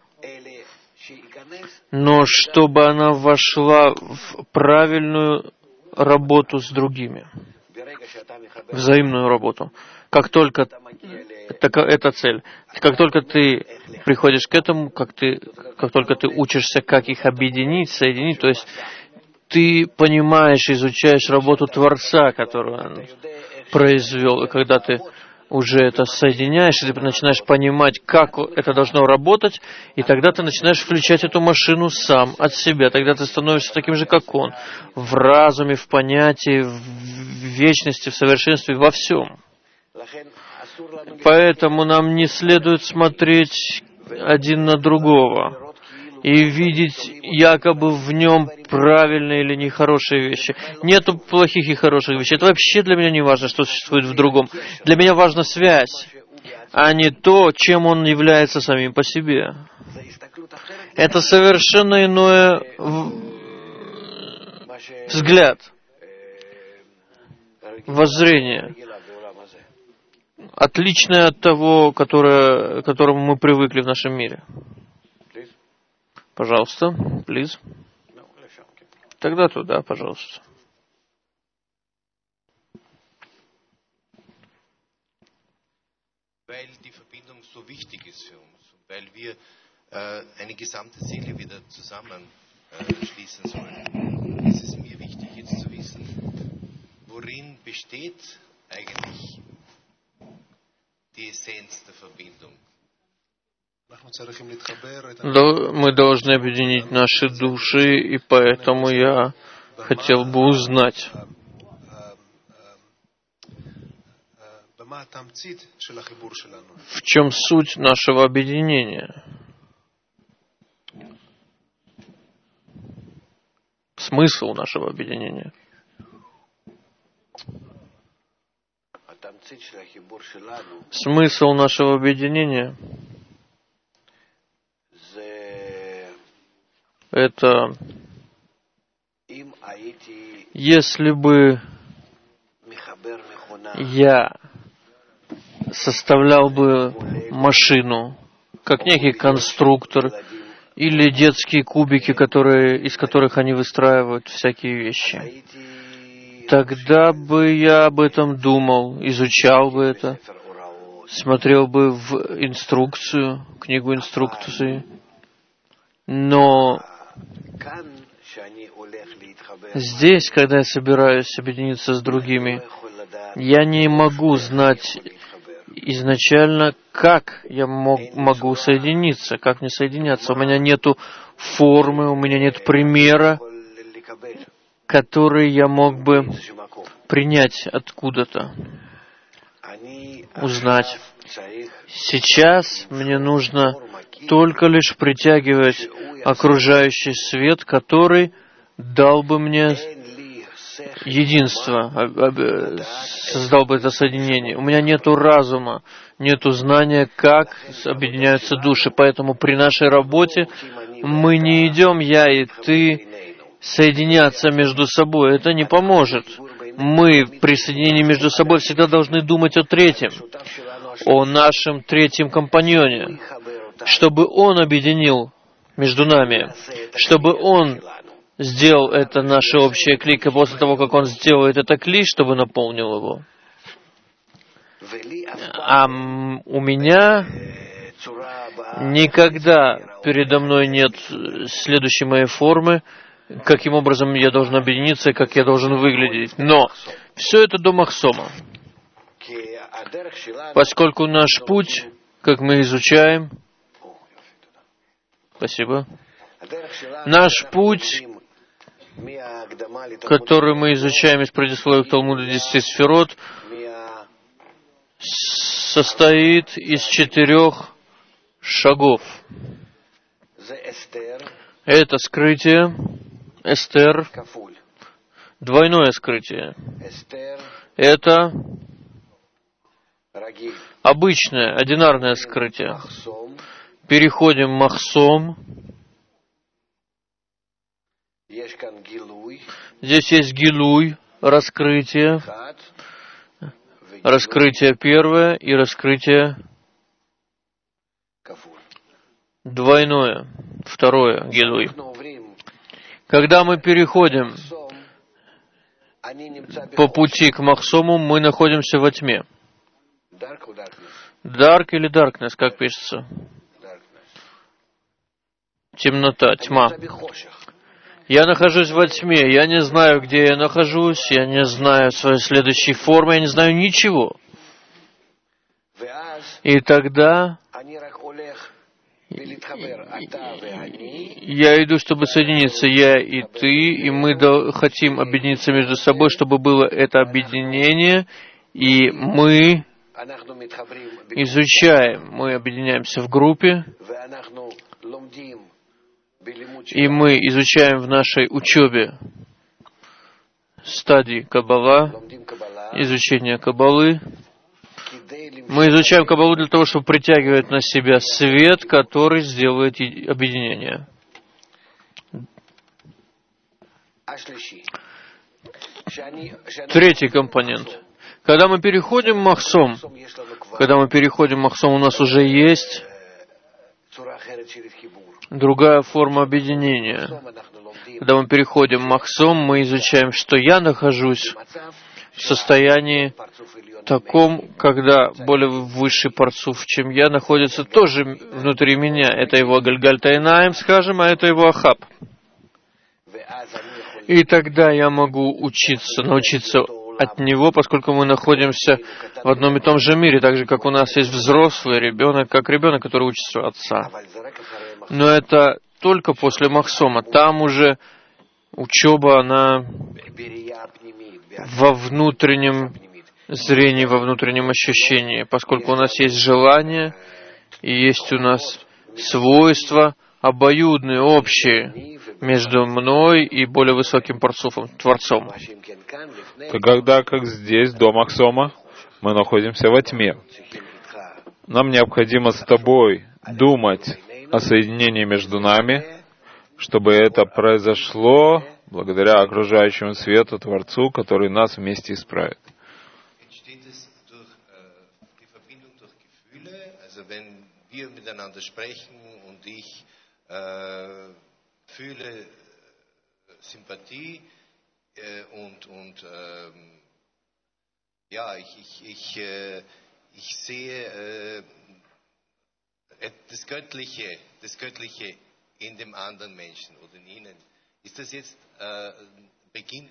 Speaker 2: Но чтобы она вошла в правильную работу с другими, взаимную работу. Как только это, это цель. Как только ты приходишь к этому, как, ты, как только ты учишься, как их объединить, соединить, то есть ты понимаешь, изучаешь работу Творца, которую он произвел, и когда ты уже это соединяешь, и ты начинаешь понимать, как это должно работать, и тогда ты начинаешь включать эту машину сам, от себя. Тогда ты становишься таким же, как он, в разуме, в понятии, в вечности, в совершенстве, во всем. Поэтому нам не следует смотреть один на другого и видеть якобы в нем правильные или нехорошие вещи. Нету плохих и хороших вещей. Это вообще для меня не важно, что существует в другом. Для меня важна связь, а не то, чем он является самим по себе. Это совершенно иное взгляд, воззрение, отличное от того, которое, к которому мы привыкли в нашем мире. Пожалуйста, please. Тогда туда, пожалуйста.
Speaker 5: Weil die Verbindung so wichtig ist für uns, weil wir äh, eine gesamte Seele wieder zusammenschließen äh, sollen, ist es mir wichtig jetzt zu wissen, worin besteht eigentlich die Essenz der Verbindung.
Speaker 2: Мы должны объединить наши души, и поэтому я хотел бы узнать, в чем суть нашего объединения, смысл нашего объединения. Смысл нашего объединения — это если бы я составлял бы машину, как некий конструктор, или детские кубики, которые, из которых они выстраивают всякие вещи, тогда бы я об этом думал, изучал бы это, смотрел бы в инструкцию, книгу инструкции. Но здесь, когда я собираюсь объединиться с другими, я не могу знать изначально, как я мог, могу соединиться, как мне соединяться. У меня нету формы, у меня нет примера, который я мог бы принять откуда-то, узнать. Сейчас мне нужно только лишь притягивать окружающий свет, который дал бы мне единство, создал бы это соединение. У меня нету разума, нету знания, как объединяются души. Поэтому при нашей работе мы не идем, я и ты, соединяться между собой. Это не поможет. Мы при соединении между собой всегда должны думать о третьем, о нашем третьем компаньоне, чтобы он объединил между нами, чтобы он сделал это наше общее клик, и после того, как он сделает это клик, чтобы наполнил его. А у меня никогда передо мной нет следующей моей формы, каким образом я должен объединиться и как я должен выглядеть. Но все это до Махсома. Поскольку наш путь, как мы изучаем, спасибо, наш путь, который мы изучаем из предисловия к Талмуду десяти сферот, состоит из четырех шагов. Это скрытие, эстер, двойное скрытие. Это обычное, одинарное скрытие. Переходим в махсом. Здесь есть гилуй, раскрытие. Раскрытие первое и раскрытие двойное, второе, гилуй. Когда мы переходим по пути к махсому, мы находимся во тьме. Dark или darkness, как пишется? Темнота, тьма. Я нахожусь во тьме, я не знаю, где я нахожусь, я не знаю своей следующей формы, я не знаю ничего. И тогда я иду, чтобы соединиться, я и ты, и мы хотим объединиться между собой, чтобы было это объединение, и мы изучаем, мы объединяемся в группе, и мы изучаем в нашей учебе стадии Каббала, изучение Каббалы. Мы изучаем Каббалу для того, чтобы притягивать на себя свет, который сделает объединение. Третий компонент. Когда мы переходим в махсом, когда мы переходим в махсом, у нас уже есть другая форма объединения. Когда мы переходим в махсом, мы изучаем, что я нахожусь в состоянии таком, когда более высший парцуф, чем я, находится тоже внутри меня. Это его Гальгальтайнаем, скажем, а это его Ахаб. И тогда я могу учиться, научиться от него, поскольку мы находимся в одном и том же мире, так же, как у нас есть взрослый ребенок, как ребенок, который учится у отца. Но это только после махсома. Там уже учеба, она во внутреннем зрении, во внутреннем ощущении, поскольку у нас есть желание и есть у нас свойства обоюдные, общие между мной и более высоким парцуфом, Творцом.
Speaker 1: Тогда, как здесь, до махсома, мы находимся во тьме. Нам необходимо с тобой думать о соединении между нами, чтобы это произошло благодаря окружающему свету, Творцу, который нас вместе исправит.
Speaker 5: Fühle Sympathie äh, und, und ähm, ja, ich, ich, ich, äh, ich sehe äh, das Göttliche, das Göttliche in dem anderen Menschen oder in ihnen. Ist das jetzt äh, Beginn?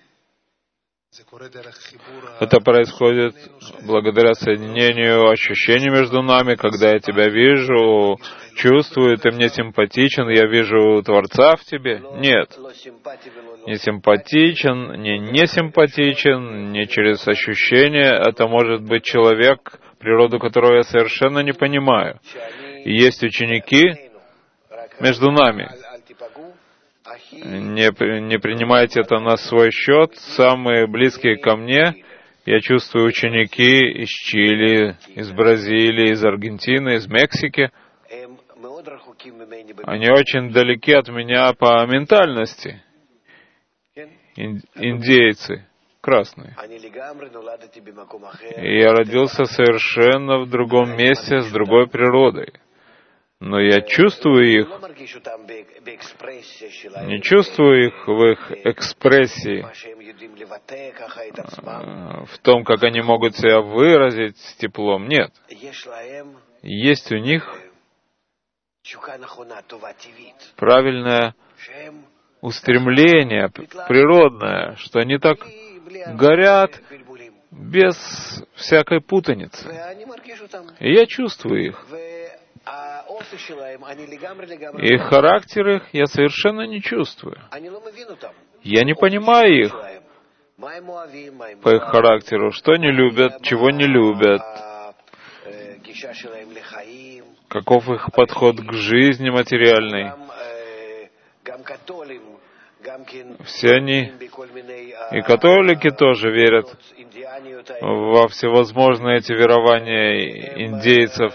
Speaker 1: Это происходит благодаря соединению ощущений между нами, когда я тебя вижу, чувствую, ты мне симпатичен, я вижу Творца в тебе. Нет. Не симпатичен, не не симпатичен, не через ощущения. Это может быть человек, природу которого я совершенно не понимаю. И есть ученики между нами. Не, не принимайте это на свой счет. Самые близкие ко мне, я чувствую, ученики из Чили, из Бразилии, из Аргентины, из Мексики. Они очень далеки от меня по ментальности. Ин, индейцы, красные. И я родился совершенно в другом месте, с другой природой. Но я чувствую их, не чувствую их в их экспрессии, в том, как они могут себя выразить с теплом. Нет. Есть у них правильное устремление, природное, что они так горят без всякой путаницы. И я чувствую их. И характер их я совершенно не чувствую. Я не понимаю их по их характеру, что они любят, чего не любят, каков их подход к жизни материальной. Все они, и католики тоже верят во всевозможные эти верования индейцев.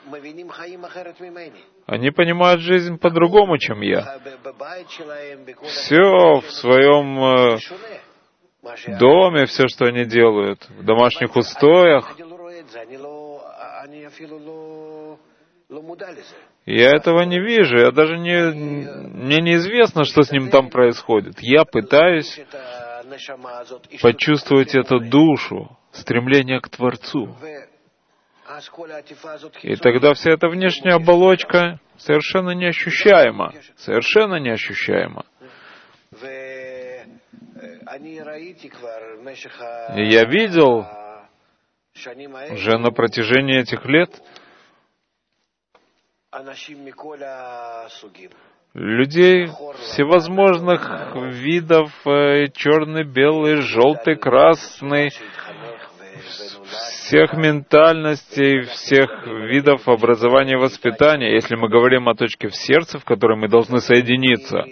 Speaker 1: Они понимают жизнь по-другому, чем я. Все в своем э, доме, все, что они делают, в домашних устоях. Я этого не вижу, я даже не, мне неизвестно, что с ним там происходит. Я пытаюсь почувствовать эту душу, стремление к Творцу. И тогда вся эта внешняя оболочка совершенно неощущаема, совершенно неощущаема. И я видел уже на протяжении этих лет людей всевозможных видов, черный, белый, желтый, красный, всех ментальностей, всех видов образования и воспитания, если мы говорим о точке в сердце, в которой мы должны соединиться.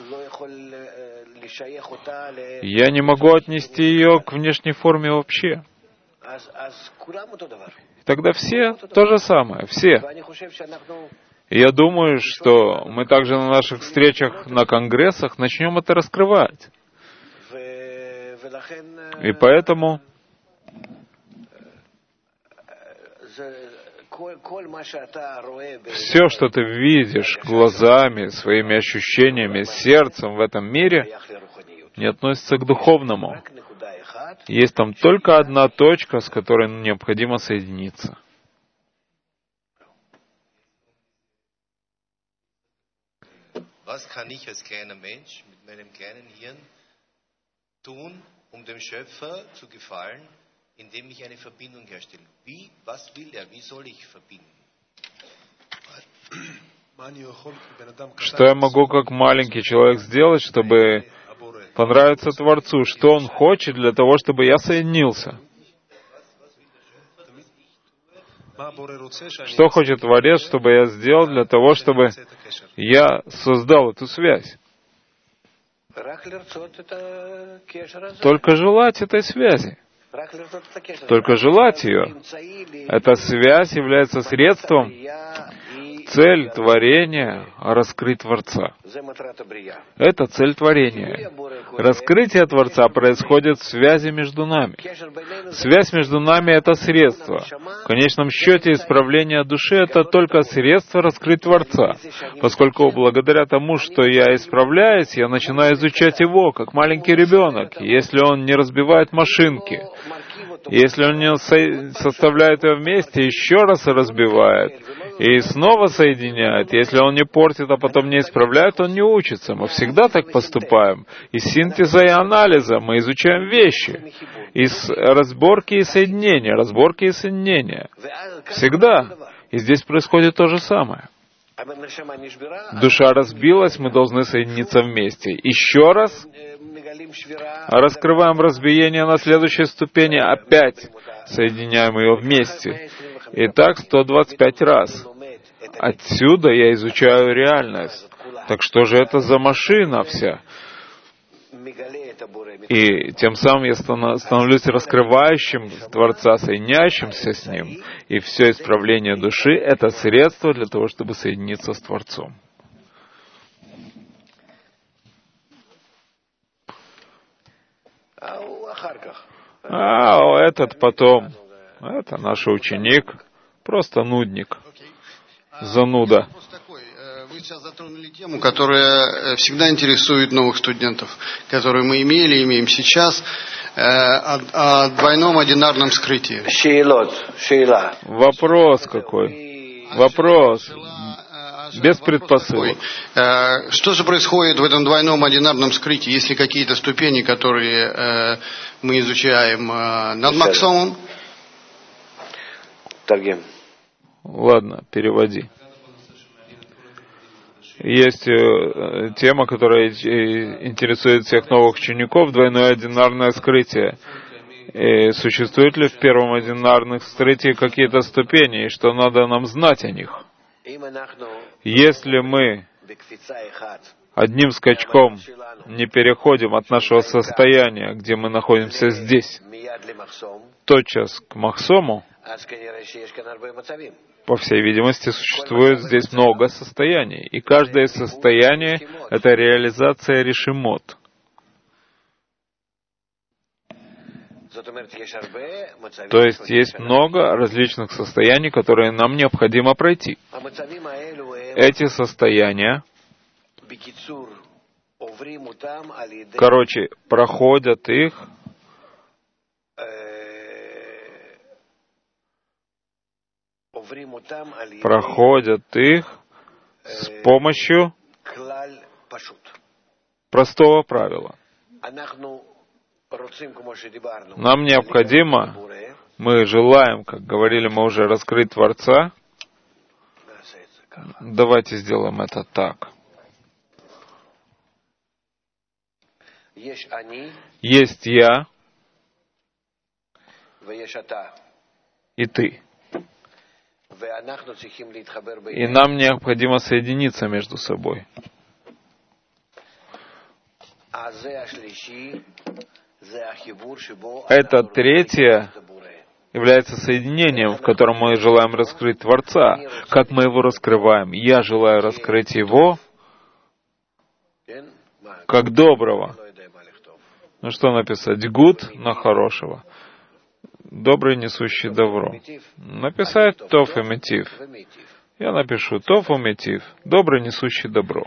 Speaker 1: Я не могу отнести ее к внешней форме вообще. Тогда все то же самое, все. И я думаю, что мы также на наших встречах, на конгрессах начнем это раскрывать. И поэтому все, что ты видишь глазами, своими ощущениями, сердцем в этом мире, не относится к духовному. Есть там только одна точка, с которой необходимо соединиться.
Speaker 5: Was kann ich als kleiner Mensch mit meinem kleinen Hirn tun, um dem Schöpfer zu gefallen, indem ich eine Verbindung herstelle? Wie, was will er? Wie soll ich verbinden?
Speaker 1: Что я могу как маленький человек сделать, чтобы понравиться Творцу? Что Он хочет для того, чтобы я соединился? Что хочет Творец, чтобы я сделал для того, чтобы я создал эту связь? Только желать этой связи. Только желать ее. Эта связь является средством, цель творения — раскрыть Творца. Это цель творения. Раскрытие Творца происходит в связи между нами. Связь между нами — это средство. В конечном счете, исправление души — это только средство раскрыть Творца. Поскольку благодаря тому, что я исправляюсь, я начинаю изучать Его, как маленький ребенок. Если он не разбивает машинки, если он не составляет ее вместе, еще раз разбивает, и снова соединяет. Если он не портит, а потом не исправляет, он не учится. Мы всегда так поступаем. Из синтеза и анализа мы изучаем вещи. Из разборки и соединения, разборки и соединения. Всегда. И здесь происходит то же самое. Душа разбилась, мы должны соединиться вместе. Еще раз раскрываем разбиение на следующей ступени, опять соединяем ее вместе. И так сто двадцать пять раз. Отсюда я изучаю реальность. Так что же это за машина вся? И тем самым я становлюсь раскрывающим Творца, соединяющимся с Ним. И все исправление души — это средство для того, чтобы соединиться с Творцом. А этот потом, это наш ученик, просто нудник, зануда.
Speaker 6: Вы сейчас затронули тему, которая всегда интересует новых студентов, которую мы имели, имеем сейчас, э, о, о двойном одинарном скрытии.
Speaker 1: Вопрос какой? Вопрос. Без предпосылок.
Speaker 6: Э, что же происходит в этом двойном одинарном скрытии? Есть ли какие-то ступени, которые э, мы изучаем э, над Максомом?
Speaker 1: Ладно, переводи. Есть э, тема, которая интересует всех новых учеников, двойное одинарное скрытие. И существуют ли в первом одинарных скрытии какие-то ступени, и что надо нам знать о них? Если мы одним скачком не переходим от нашего состояния, где мы находимся здесь, тотчас к Махсому, по всей видимости, существует здесь много состояний. И каждое состояние — это реализация решимот. То есть есть много различных состояний, которые нам необходимо пройти. Эти состояния, короче, проходят их проходят их с помощью простого правила. Нам необходимо, мы желаем, как говорили мы уже, раскрыть Творца. Давайте сделаем это так. Есть я и ты. И нам необходимо соединиться между собой. Это третье является соединением, в котором мы желаем раскрыть Творца. Как мы его раскрываем? Я желаю раскрыть его как доброго. Ну что написать? Good на хорошего. Добрый, несущий добро. Написать Тов и Митив. Я напишу Тов и Митив. Добрый, несущий добро.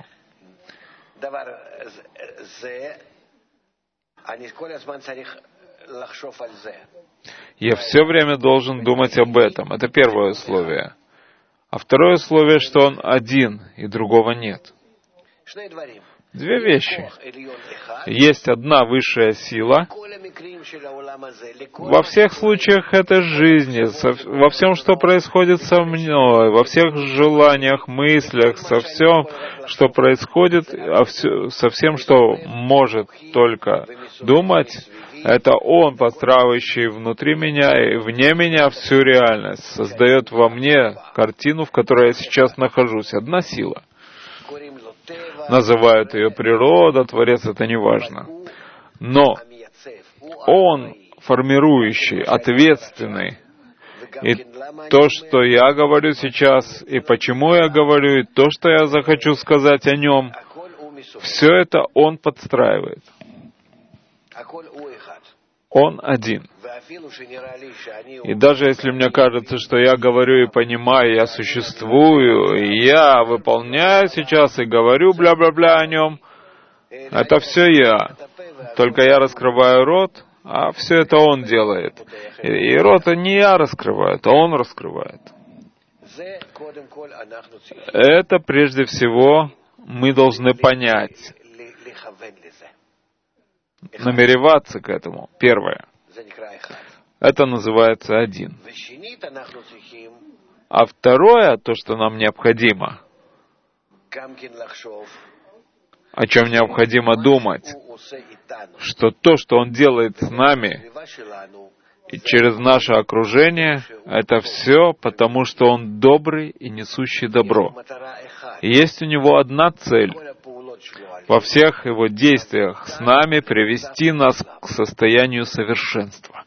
Speaker 1: Я все время должен думать об этом. Это первое условие. А второе условие, что он один, и другого нет. Две вещи. Есть одна высшая сила. Во всех случаях этой жизни, во всем, что происходит со мной, во всех желаниях, мыслях, со всем, что происходит, со всем, что может только думать, это Он, подстраивающий внутри меня и вне меня всю реальность, создает во мне картину, в которой я сейчас нахожусь. Одна сила. Называют ее природа, Творец, это не важно. Но Он формирующий, ответственный. И то, что я говорю сейчас, и почему я говорю, и то, что я захочу сказать о Нем, все это Он подстраивает. Он один. И даже если мне кажется, что я говорю и понимаю, я существую, и я выполняю сейчас и говорю бля-бля-бля о Нем, это все я. Только я раскрываю рот, а все это Он делает. И, и рот не я раскрываю, а Он раскрывает. Это прежде всего мы должны понять. Намереваться к этому. Первое. Это называется один. А второе, то, что нам необходимо, о чем необходимо думать, что то, что Он делает с нами и через наше окружение, это все потому, что Он добрый и несущий добро. И есть у Него одна цель во всех Его действиях с нами привести нас к состоянию совершенства,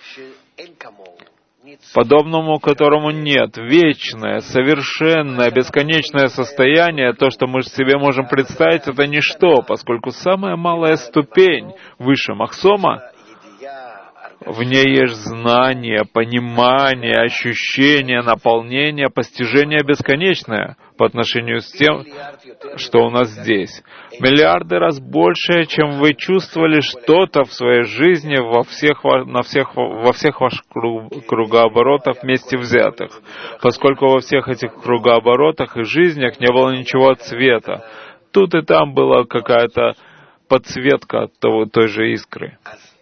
Speaker 1: подобному которому нет, вечное, совершенное, бесконечное состояние, то, что мы себе можем представить, это ничто, поскольку самая малая ступень выше Махсома, в ней есть знание, понимание, ощущение, наполнение, постижение бесконечное по отношению с тем, что у нас здесь. Миллиарды раз больше, чем вы чувствовали что-то в своей жизни во всех, на всех, во всех ваших кругооборотах вместе взятых, поскольку во всех этих кругооборотах и жизнях не было ничего от света. Тут и там была какая-то подсветка от того, той же искры.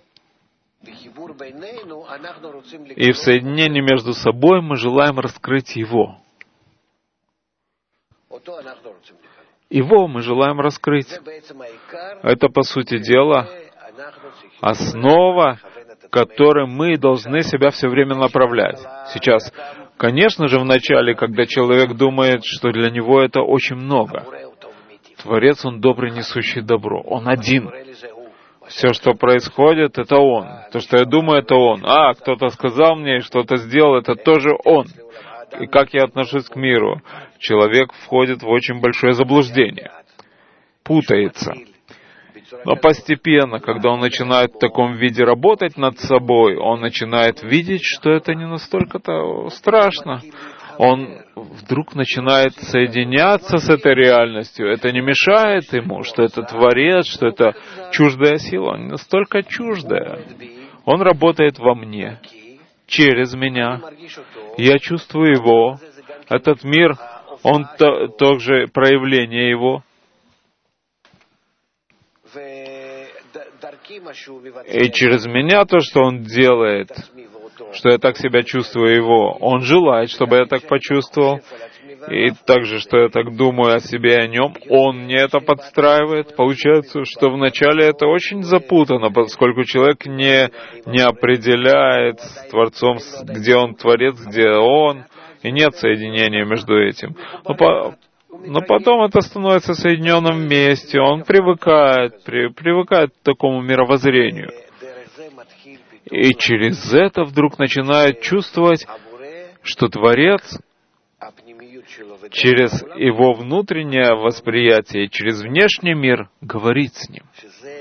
Speaker 1: И в соединении между собой мы желаем раскрыть Его. Его мы желаем раскрыть. Это, по сути дела, основа, которой мы должны себя все время направлять. Сейчас, конечно же, в начале, когда человек думает, что для него это очень много, Творец, Он добрый, несущий добро. Он один. Все, что происходит, это Он. То, что я думаю, это Он. А, кто-то сказал мне, что-то сделал, это тоже Он. И как я отношусь к миру? Человек входит в очень большое заблуждение, путается. Но постепенно, когда он начинает в таком виде работать над собой, он начинает видеть, что это не настолько-то страшно. Он вдруг начинает соединяться с этой реальностью. Это не мешает ему, что это Творец, что это чуждая сила. Он не настолько чуждая. Он работает во мне, через меня. Я чувствую Его. Этот мир, он то, также проявление Его. И через меня то, что Он делает, что я так себя чувствую Его, Он желает, чтобы я так почувствовал. И также, что я так думаю о себе и о Нем, Он мне это подстраивает. Получается, что вначале это очень запутано, поскольку человек не, не определяет с Творцом, где Он Творец, где Он, и нет соединения между этим. Но, по, но потом это становится соединенным вместе, он привыкает, при, привыкает к такому мировоззрению. И через это вдруг начинает чувствовать, что Творец через его внутреннее восприятие, через внешний мир говорит с ним.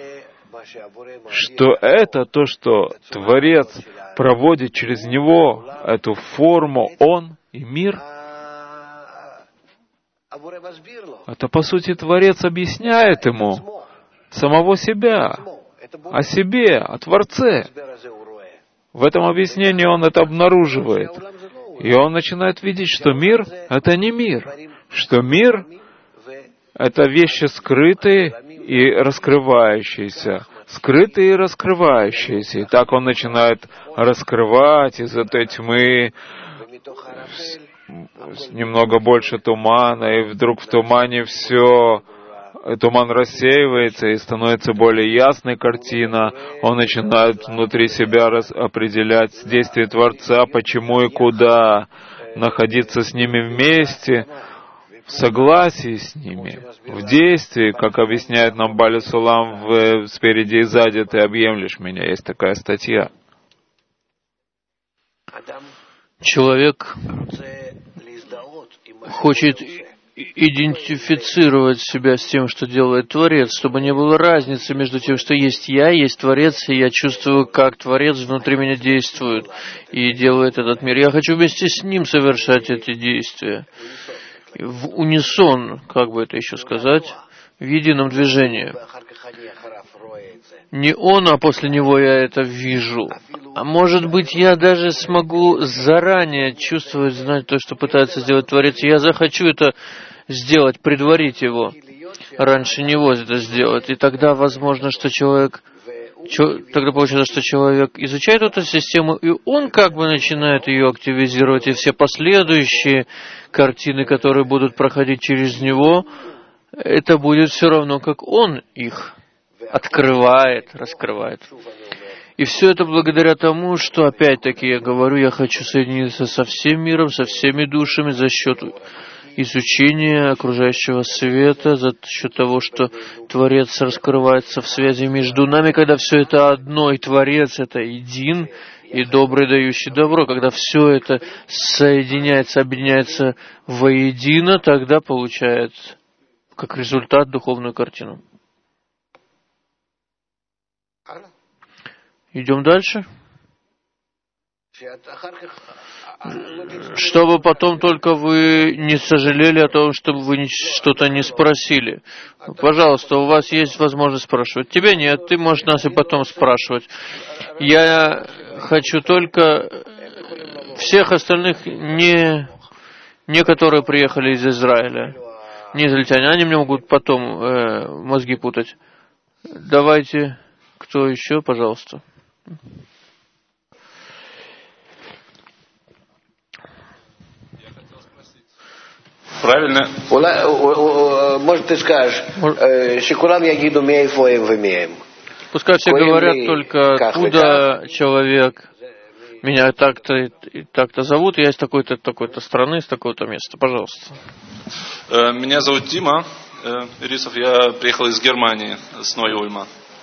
Speaker 1: Что это то, что Творец проводит через него, эту форму, Он и мир. Это, по сути, Творец объясняет ему самого себя, о себе, о Творце. В этом объяснении он это обнаруживает. И он начинает видеть, что мир — это не мир, что мир — это вещи скрытые и раскрывающиеся, скрытые и раскрывающиеся. И так он начинает раскрывать из этой тьмы немного больше тумана, и вдруг в тумане все, туман рассеивается и становится более ясной картина. Он начинает внутри себя раз, определять действия Творца, почему и куда, находиться с ними вместе, в согласии с ними, в действии, как объясняет нам Бали Сулам в «Спереди и сзади ты объемлешь меня». Есть такая статья.
Speaker 2: Человек хочет идентифицировать себя с тем, что делает Творец, чтобы не было разницы между тем, что есть я, есть Творец, и я чувствую, как Творец внутри меня действует и делает этот мир. Я хочу вместе с Ним совершать эти действия. В унисон, как бы это еще сказать, в едином движении. Не Он, а после Него я это вижу. А может быть, я даже смогу заранее чувствовать, знать то, что пытается сделать Творец. Я захочу это сделать, предварить Его, раньше Него это сделать. И тогда возможно, что человек... Тогда получается, что человек изучает эту систему, и он как бы начинает ее активизировать, и все последующие картины, которые будут проходить через него, это будет все равно, как он их открывает, раскрывает. И все это благодаря тому, что, опять-таки, я говорю, я хочу соединиться со всем миром, со всеми душами за счет изучения окружающего света, за счет того, что Творец раскрывается в связи между нами, когда все это одно, и Творец — это един, и добрый, дающий добро. Когда все это соединяется, объединяется воедино, тогда получает как результат духовную картину. Идем дальше. Чтобы потом только вы не сожалели о том, чтобы вы что-то не спросили. Пожалуйста, у вас есть возможность спрашивать. Тебе нет, ты можешь нас и потом спрашивать. Я хочу только всех остальных, не, не которые приехали из Израиля, не израильтяне, они мне могут потом э, мозги путать. Давайте, кто еще, пожалуйста.
Speaker 7: Правильно?
Speaker 8: Может, ты скажешь, Шикулам Ягиду Мейфу Эвемеем.
Speaker 2: Пускай все говорят только, откуда человек. Меня так-то и так-то зовут, я из такой-то, такой-то страны, из такого-то места. Пожалуйста.
Speaker 7: Меня зовут Дима Ирисов, я приехал из Германии, с Ной-Ульма.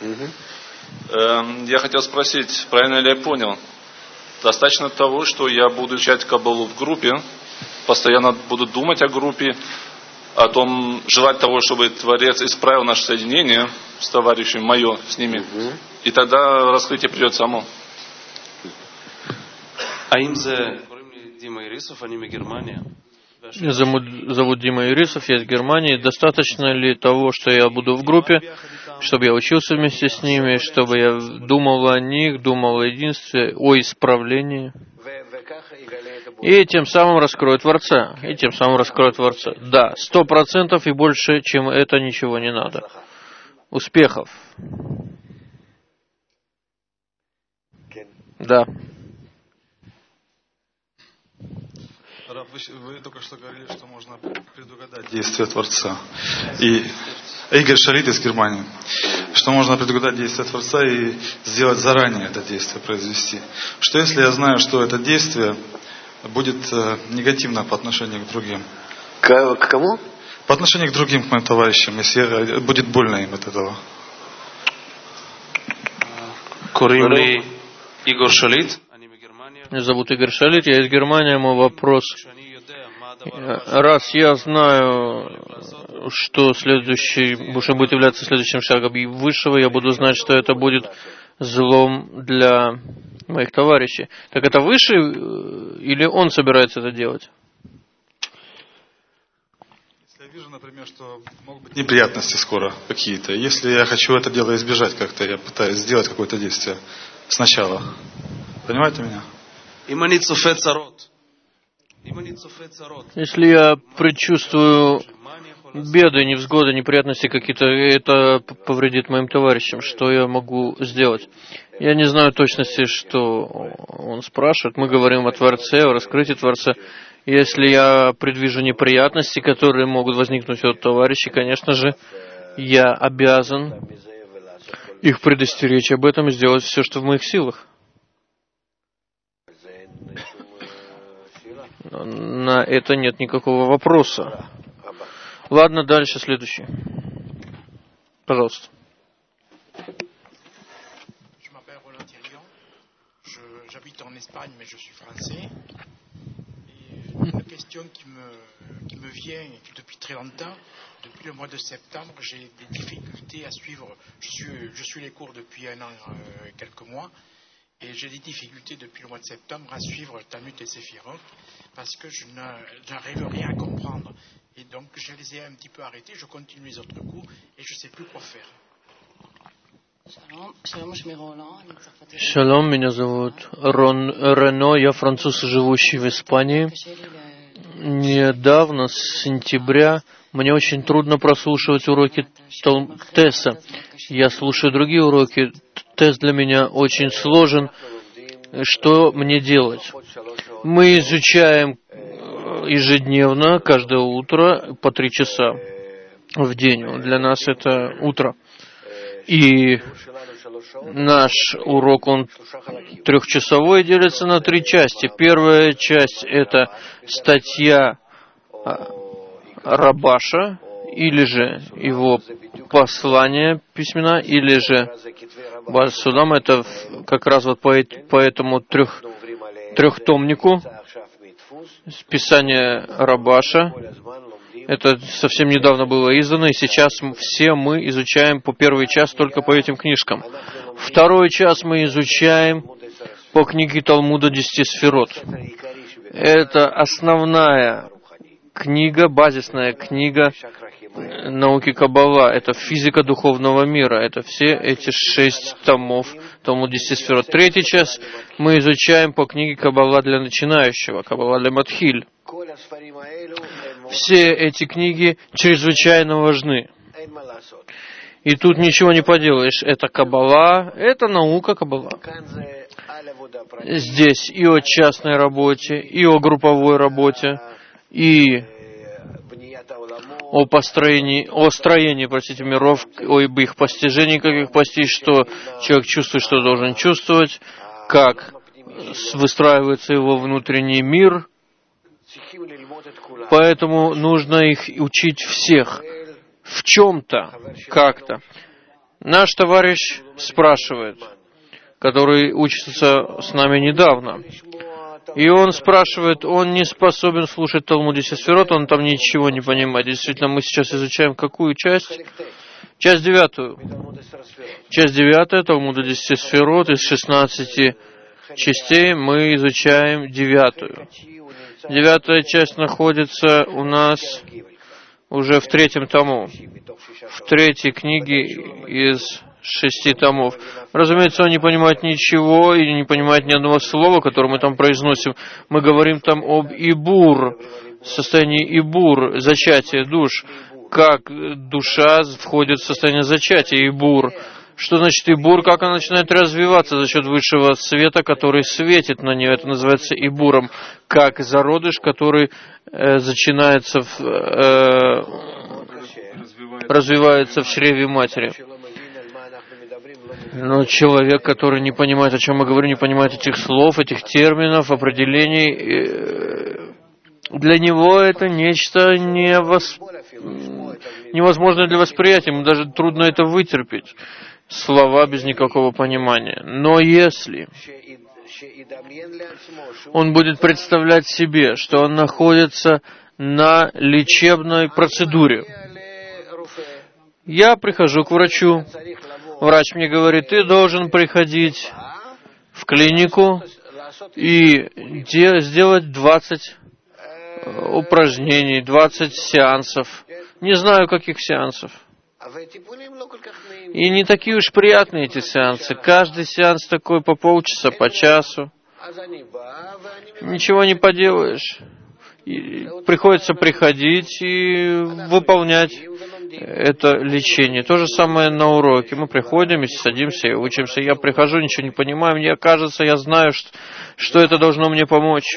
Speaker 7: Я хотел спросить, правильно ли я понял? Достаточно того, что я буду изучать Каббалу в группе, постоянно буду думать о группе, о том, желать того, чтобы Творец исправил наше соединение с товарищами, мое, с ними. Mm-hmm. И тогда раскрытие придет само.
Speaker 9: А им за Дима Ирисов, они из Германии.
Speaker 2: Меня зовут, зовут Дима Ирисов, я из Германии. Достаточно ли того, что я буду в группе, чтобы я учился вместе с ними, чтобы я думал о них, думал о единстве, о исправлении? И тем самым раскроет Творца. И тем самым раскроет Творца. Да, сто процентов и больше, чем это, ничего не надо. Успехов. Да.
Speaker 10: Вы, вы только что говорили, что можно предугадать действия Творца. И Игорь Шалит из Германии. Что можно предугадать действия Творца и сделать заранее это действие произвести. Что если я знаю, что это действие будет э, негативно по отношению к другим?
Speaker 8: К, к кому?
Speaker 10: По отношению к другим, к моим товарищам, если будет больно им от этого.
Speaker 9: Курим Игорь Шалит.
Speaker 2: Меня зовут Игорь Шалит, я из Германии. Мой вопрос. Раз я знаю, что следующий, что будет являться следующим шагом высшего, я буду знать, что это будет злом для моих товарищей. Так это высший или он собирается это делать?
Speaker 10: Если я вижу, например, что могут быть неприятности скоро какие-то, если я хочу это дело избежать как-то, я пытаюсь сделать какое-то действие сначала. Понимаете меня?
Speaker 2: Если я предчувствую беды, невзгоды, неприятности какие-то, это повредит моим товарищам, что я могу сделать? Я не знаю точности, что он спрашивает. Мы говорим о Творце, о раскрытии Творца. Если я предвижу неприятности, которые могут возникнуть от товарищей, конечно же, я обязан их предостеречь об этом и сделать все, что в моих силах. На это нет никакого вопроса. Ладно, дальше следующий. Пожалуйста.
Speaker 11: J'habite en Espagne, mais je suis français. Et une question qui me, qui me vient depuis très longtemps. Depuis le mois de septembre, j'ai des difficultés à suivre. Je suis, je suis les cours depuis un an et euh, quelques mois. Et j'ai des difficultés depuis le mois de septembre à suivre Tanut et Séphirot parce que je n'arrive rien à comprendre. Et donc, je les ai un petit peu arrêtés. Je continue les autres cours et je ne sais plus quoi faire.
Speaker 2: Шалом, меня зовут Рон Рено, я француз, живущий в Испании. Недавно, с сентября, мне очень трудно прослушивать уроки Теса. Я слушаю другие уроки. Тес для меня очень сложен. Что мне делать? Мы изучаем ежедневно, каждое утро, по три часа в день. Для нас это утро. И наш урок, он трехчасовой, делится на три части. Первая часть — это статья Рабаша, или же его послания письмена, или же Бааль Судам, это как раз вот по, по этому трех, трехтомнику Писание Рабаша. Это совсем недавно было издано, и сейчас все мы изучаем по первый час только по этим книжкам. Второй час мы изучаем по книге Талмуда Десяти Сферот. Это основная книга, базисная книга науки Каббала. Это физика духовного мира. Это все эти шесть томов Талмуда Десяти Сферот. Третий час мы изучаем по книге Каббала для начинающего, Каббала для Матхиль. Все эти книги чрезвычайно важны. И тут ничего не поделаешь. Это Каббала, это наука Каббала. Здесь и о частной работе, и о групповой работе, и о построении, о строении, простите, миров, об их постижении, как их постичь, что человек чувствует, что должен чувствовать, как выстраивается его внутренний мир. Поэтому нужно их учить всех в чем-то, как-то. Наш товарищ спрашивает, который учится с нами недавно, и он спрашивает, он не способен слушать Талмуд Десяти Сферот, он там ничего не понимает. Действительно, мы сейчас изучаем какую часть? Часть девятую. Часть девятая Талмуда Десяти Сферот, из шестнадцати частей мы изучаем девятую. Девятая часть находится у нас уже в третьем тому, в третьей книге из шести томов. Разумеется, он не понимает ничего и не понимает ни одного слова, которое мы там произносим. Мы говорим там об Ибур, состоянии Ибур, зачатия душ, как душа входит в состояние зачатия Ибур. Что значит Ибур? Как она начинает развиваться за счет высшего света, который светит на нее. Это называется Ибуром. Как зародыш, который э, начинается в, э, развивается в чреве матери. Но человек, который не понимает, о чем мы говорим, не понимает этих слов, этих терминов, определений, э, для него это нечто невос... невозможное для восприятия. Ему даже трудно это вытерпеть. Слова без никакого понимания. Но если он будет представлять себе, что он находится на лечебной процедуре, я прихожу к врачу, врач мне говорит, ты должен приходить в клинику и де- сделать двадцать упражнений, двадцать сеансов. Не знаю, каких сеансов. И не такие уж приятные эти сеансы. Каждый сеанс такой по полчаса, по часу. Ничего не поделаешь. И приходится приходить и выполнять это лечение. То же самое на уроке. Мы приходим и садимся и учимся. Я прихожу, ничего не понимаю. Мне кажется, я знаю, что, что это должно мне помочь.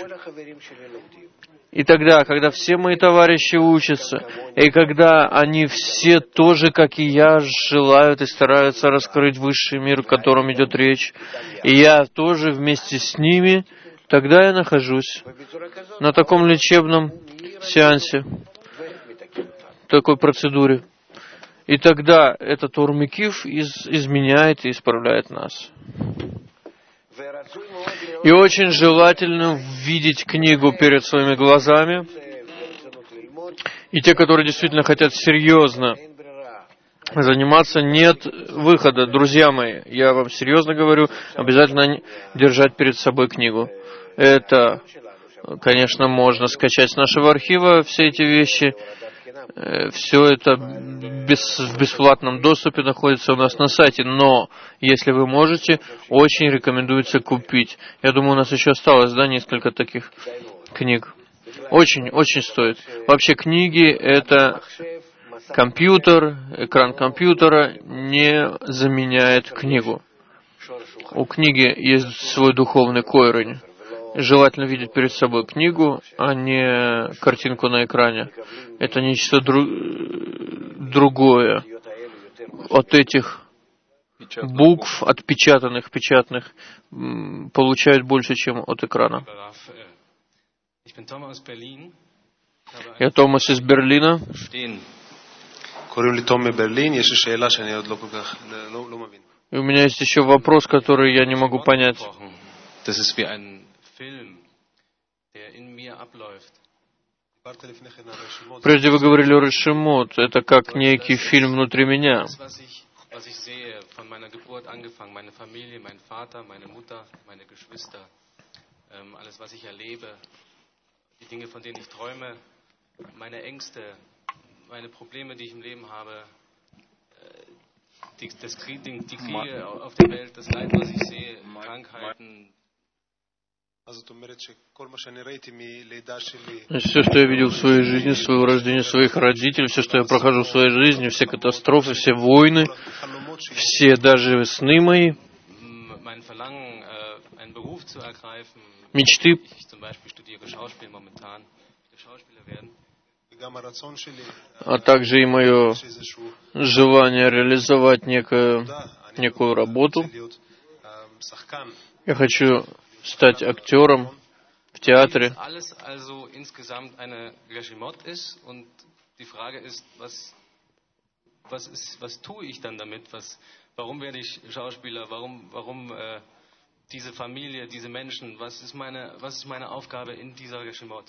Speaker 2: И тогда, когда все мои товарищи учатся, и когда они все тоже, как и я, желают и стараются раскрыть высший мир, о котором идет речь, и я тоже вместе с ними, тогда я нахожусь на таком лечебном сеансе, такой процедуре. И тогда этот Ур-Мекив из, изменяет и исправляет нас. И очень желательно видеть книгу перед своими глазами. И те, которые действительно хотят серьезно заниматься, нет выхода. Друзья мои, я вам серьезно говорю, обязательно держать перед собой книгу. Это, конечно, можно скачать с нашего архива, все эти вещи. Все это без, в бесплатном доступе находится у нас на сайте, но если вы можете, очень рекомендуется купить. Я думаю, у нас еще осталось, да, несколько таких книг. Очень, очень стоит. Вообще книги — это компьютер, экран компьютера не заменяет книгу. У книги есть свой духовный корень. Желательно видеть перед собой книгу, а не картинку на экране. Это нечто дру- другое. От этих букв, отпечатанных, печатных, получают больше, чем от экрана. Я Томас из Берлина. И у меня есть еще вопрос, который я не могу понять. Прежде вы говорили о Решимот. Это как некий фильм внутри меня.
Speaker 9: Meine Ängste, meine Probleme, die ich im Leben habe, die, das Krieg, die, die Kriege auf der Welt, das Leid, was ich sehe, Krankheiten.
Speaker 2: Все, что я видел в своей жизни, своего рождения, своих родителей, все, что я прохожу в своей жизни, все катастрофы, все войны, все даже сны мои, мечты, а также и мое желание реализовать некую, некую работу. Я хочу стать актером в театре.
Speaker 9: Diese Familie, diese Menschen, was ist meine, was ist meine Aufgabe in dieser Regiment?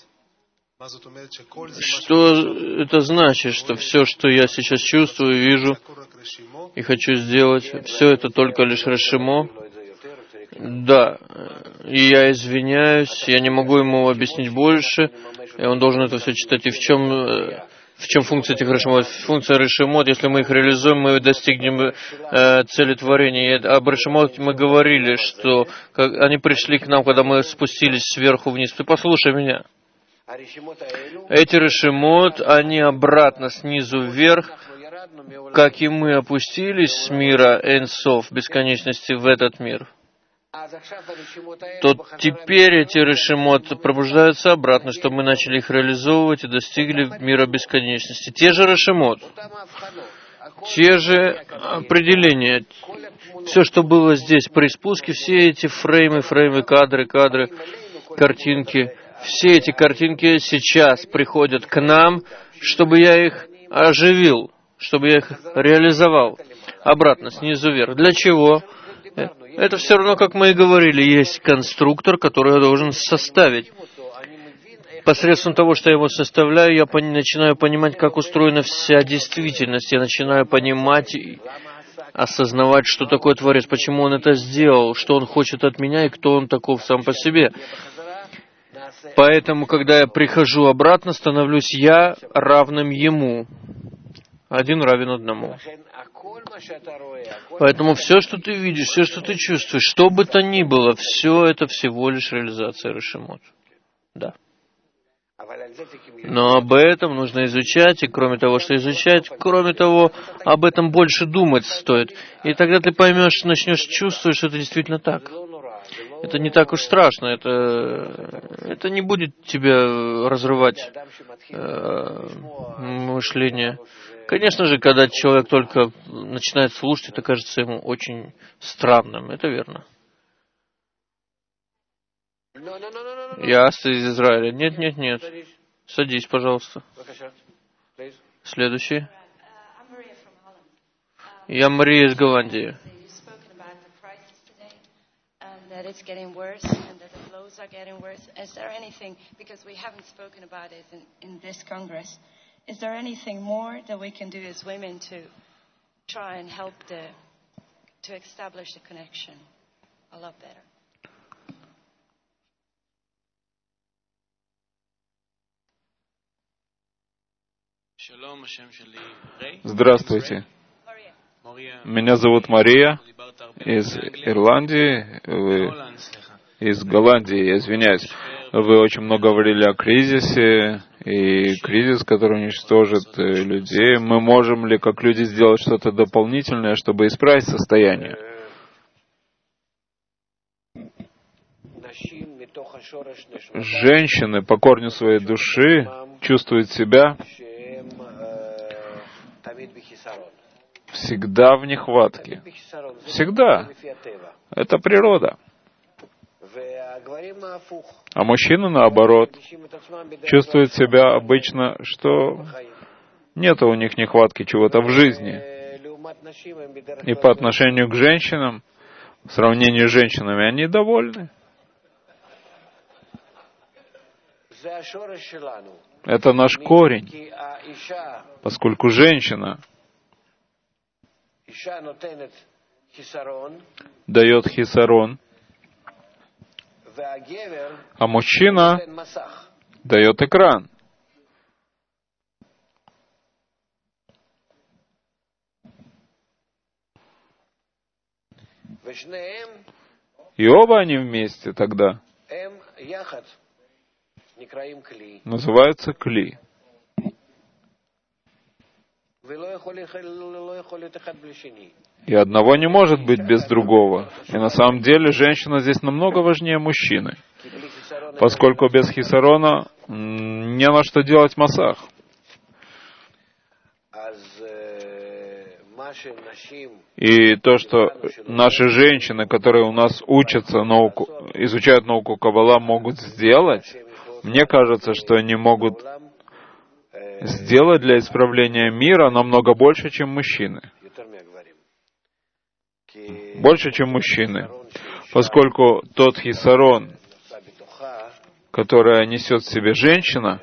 Speaker 2: Что это значит, что все, что я сейчас чувствую, вижу и хочу сделать, все это только лишь Решимо? Да, и я извиняюсь, я не могу ему объяснить больше, и он должен это все читать. И в чем, в чем функция этих Решимот? Функция Решимот, если мы их реализуем, мы достигнем э, цели творения. И об Решимот мы говорили, что как, они пришли к нам, когда мы спустились сверху вниз. Ты послушай меня. Эти Решимот, они обратно снизу вверх, как и мы опустились с мира Эйн-Соф, бесконечности, в этот мир. То теперь эти Решимот пробуждаются обратно, чтобы мы начали их реализовывать и достигли мира бесконечности. Те же Решимот, те же определения, все, что было здесь при спуске, все эти фреймы, фреймы, кадры, кадры, картинки, все эти картинки сейчас приходят к нам, чтобы я их оживил, чтобы я их реализовал обратно, снизу вверх. Для чего? Это все равно, как мы и говорили, есть конструктор, который я должен составить. Посредством того, что я его составляю, я пон- начинаю понимать, как устроена вся действительность. Я начинаю понимать и осознавать, что такое Творец, почему он это сделал, что он хочет от меня и кто он таков сам по себе. Поэтому, когда я прихожу обратно, становлюсь я равным ему. Один равен одному. Поэтому все, что ты видишь, все, что ты чувствуешь, что бы то ни было, все это всего лишь реализация Решимот. Да. Но об этом нужно изучать, и кроме того, что изучать, кроме того, об этом больше думать стоит. И тогда ты поймешь, начнешь чувствовать, что это действительно так. Это не так уж страшно, это, это не будет тебя разрывать э, мышление. Конечно же, когда человек только начинает слушать, это кажется ему очень странным. Это верно. Я из Израиля. Нет, нет, нет. Садись, пожалуйста. Следующий. Я Мария из Голландии.
Speaker 12: That it's getting worse and that the flows are getting worse. Is there anything, because we haven't spoken about it in, in this Congress, is there anything more that we can do as women to try and help the, to establish the connection a lot better?
Speaker 1: Здравствуйте. Меня зовут Мария из Ирландии, вы из Голландии, я извиняюсь. Вы очень много говорили о кризисе, и кризис, который уничтожит людей. Мы можем ли, как люди, сделать что-то дополнительное, чтобы исправить состояние? Женщины по корню своей души чувствуют себя всегда в нехватке. Всегда. Это природа. А мужчины, наоборот, чувствуют себя обычно, что нет у них нехватки чего-то в жизни. И по отношению к женщинам, в сравнении с женщинами, они довольны. Это наш корень, поскольку женщина дает хисарон, а мужчина дает экран. И оба они вместе тогда называются кли. И одного не может быть без другого. И на самом деле женщина здесь намного важнее мужчины, поскольку без хисарона не на что делать масах. И то, что наши женщины, которые у нас учатся, науку, изучают науку Каббала, могут сделать, мне кажется, что они могут сделать для исправления мира намного больше, чем мужчины. Больше, чем мужчины. Поскольку тот хисарон, который несет в себе женщина,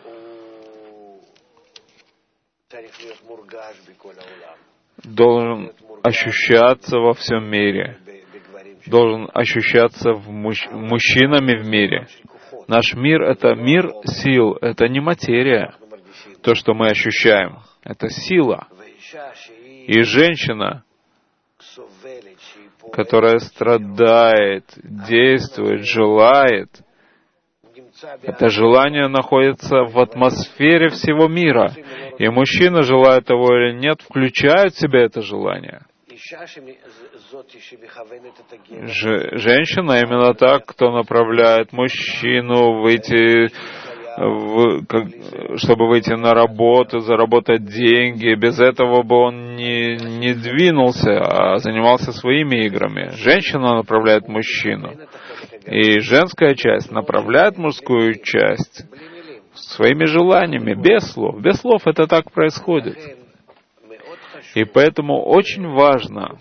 Speaker 1: должен ощущаться во всем мире, должен ощущаться в муж... мужчинами в мире. Наш мир — это мир сил, это не материя. То, что мы ощущаем, это сила. И женщина, которая страдает, действует, желает, это желание находится в атмосфере всего мира. И мужчина, желая того или нет, включает в себя это желание. Ж- женщина именно так, кто направляет мужчину выйти, в, как, чтобы выйти на работу, заработать деньги. Без этого бы он не, не двинулся, а занимался своими играми. Женщина направляет мужчину. И женская часть направляет мужскую часть своими желаниями, без слов. Без слов это так происходит. И поэтому очень важно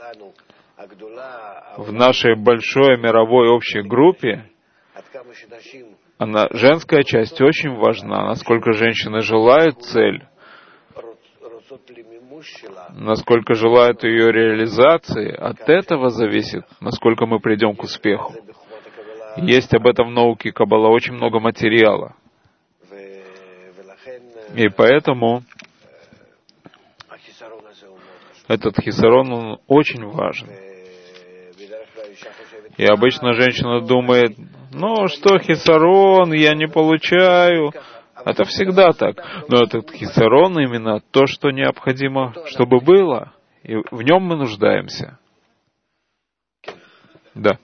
Speaker 1: в нашей большой мировой общей группе, она, женская часть очень важна, насколько женщины желают цель, насколько желают ее реализации, от этого зависит, насколько мы придем к успеху. Есть об этом в науке Каббала очень много материала. И поэтому этот хисарон, он очень важен. И обычно женщина думает, ну что хисарон, я не получаю. Это всегда так. Но этот хисарон именно то, что необходимо, чтобы было. И в нем мы нуждаемся. Да.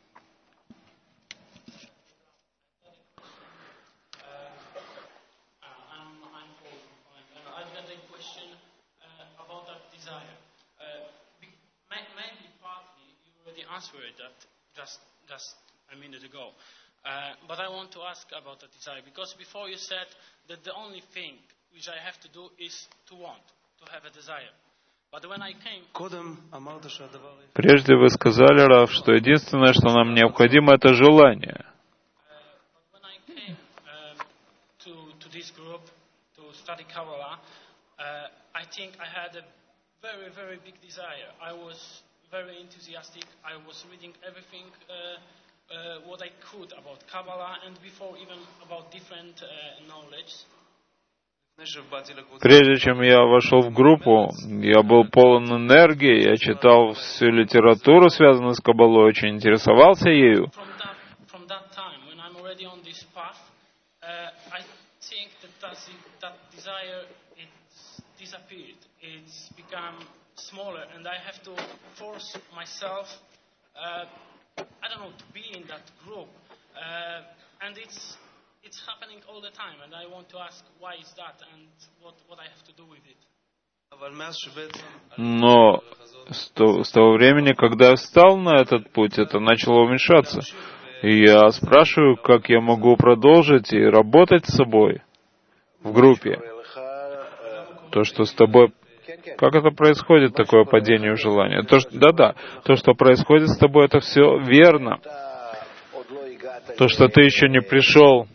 Speaker 13: Answered that just just a minute ago, uh, but I want to ask about the desire, because before you said that the only thing which I have to do is to want, to have a desire. But when I came,
Speaker 1: прежде вы сказали, Рав, что единственное, что нам необходимо, это желание.
Speaker 13: But when I came um, to to this group to study Kabbalah, uh, I think I had a very very big desire. I was very enthusiastic. I was reading everything uh, uh, what I could about Kabbalah and before even about different uh, knowledge.
Speaker 1: Прежде чем я вошел в группу, я был полон энергии, я читал всю литературу, связанную с Каббалой, очень интересовался ею.
Speaker 13: From that time, when I'm already on this path, uh, I think that that desire it's disappeared. It's become smaller, and I have to force myself, uh, I don't know, to be in that group. Uh, and it's it's happening all the time, and I want to ask why is that, and what, what I have to do with it.
Speaker 1: Но с того, с того времени, когда я встал на этот путь, это начало уменьшаться. И я спрашиваю, как я могу продолжить и работать с собой в группе. То, что с тобой... Как это происходит, такое падение в желание? То, что... Да-да, то, что происходит с тобой, это все верно. То, что ты еще не пришел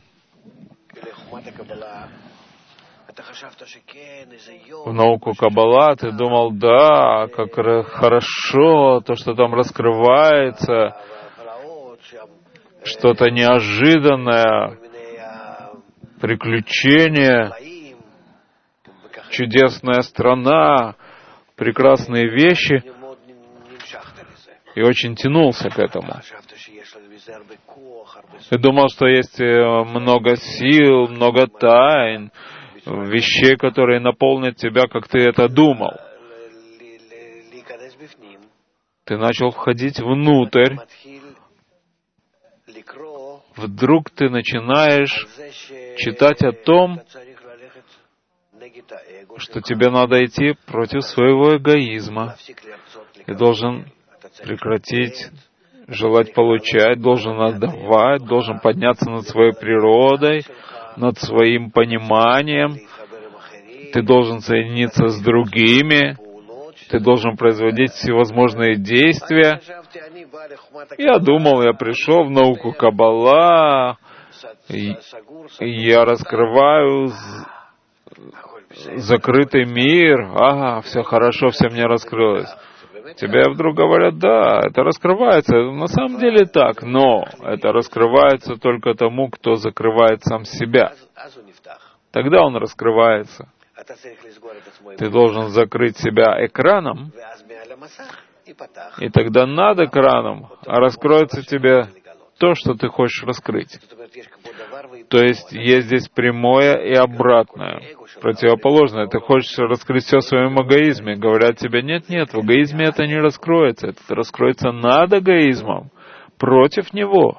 Speaker 1: в науку Каббала, ты думал, да, как хорошо, то, что там раскрывается, что-то неожиданное, приключение, чудесная страна, прекрасные вещи, и очень тянулся к этому. И думал, что есть много сил, много тайн, вещей, которые наполнят тебя, как ты это думал. Ты начал входить внутрь. Вдруг ты начинаешь читать о том, что тебе надо идти против своего эгоизма. Ты должен прекратить желать получать, должен отдавать, должен подняться над своей природой, над своим пониманием. Ты должен соединиться с другими. Ты должен производить всевозможные действия. Я думал, я пришел в науку Каббала, и я раскрываю закрытый мир. Ага, все хорошо, все мне раскрылось. Тебе вдруг говорят, да, это раскрывается. На самом деле так, но это раскрывается только тому, кто закрывает сам себя. Тогда он раскрывается. Ты должен закрыть себя экраном, и тогда над экраном раскроется тебе то, что ты хочешь раскрыть. То есть есть здесь прямое и обратное, противоположное. Ты хочешь раскрыть все в своем эгоизме. Говорят тебе, нет-нет, в эгоизме это не раскроется. Это раскроется над эгоизмом, против него.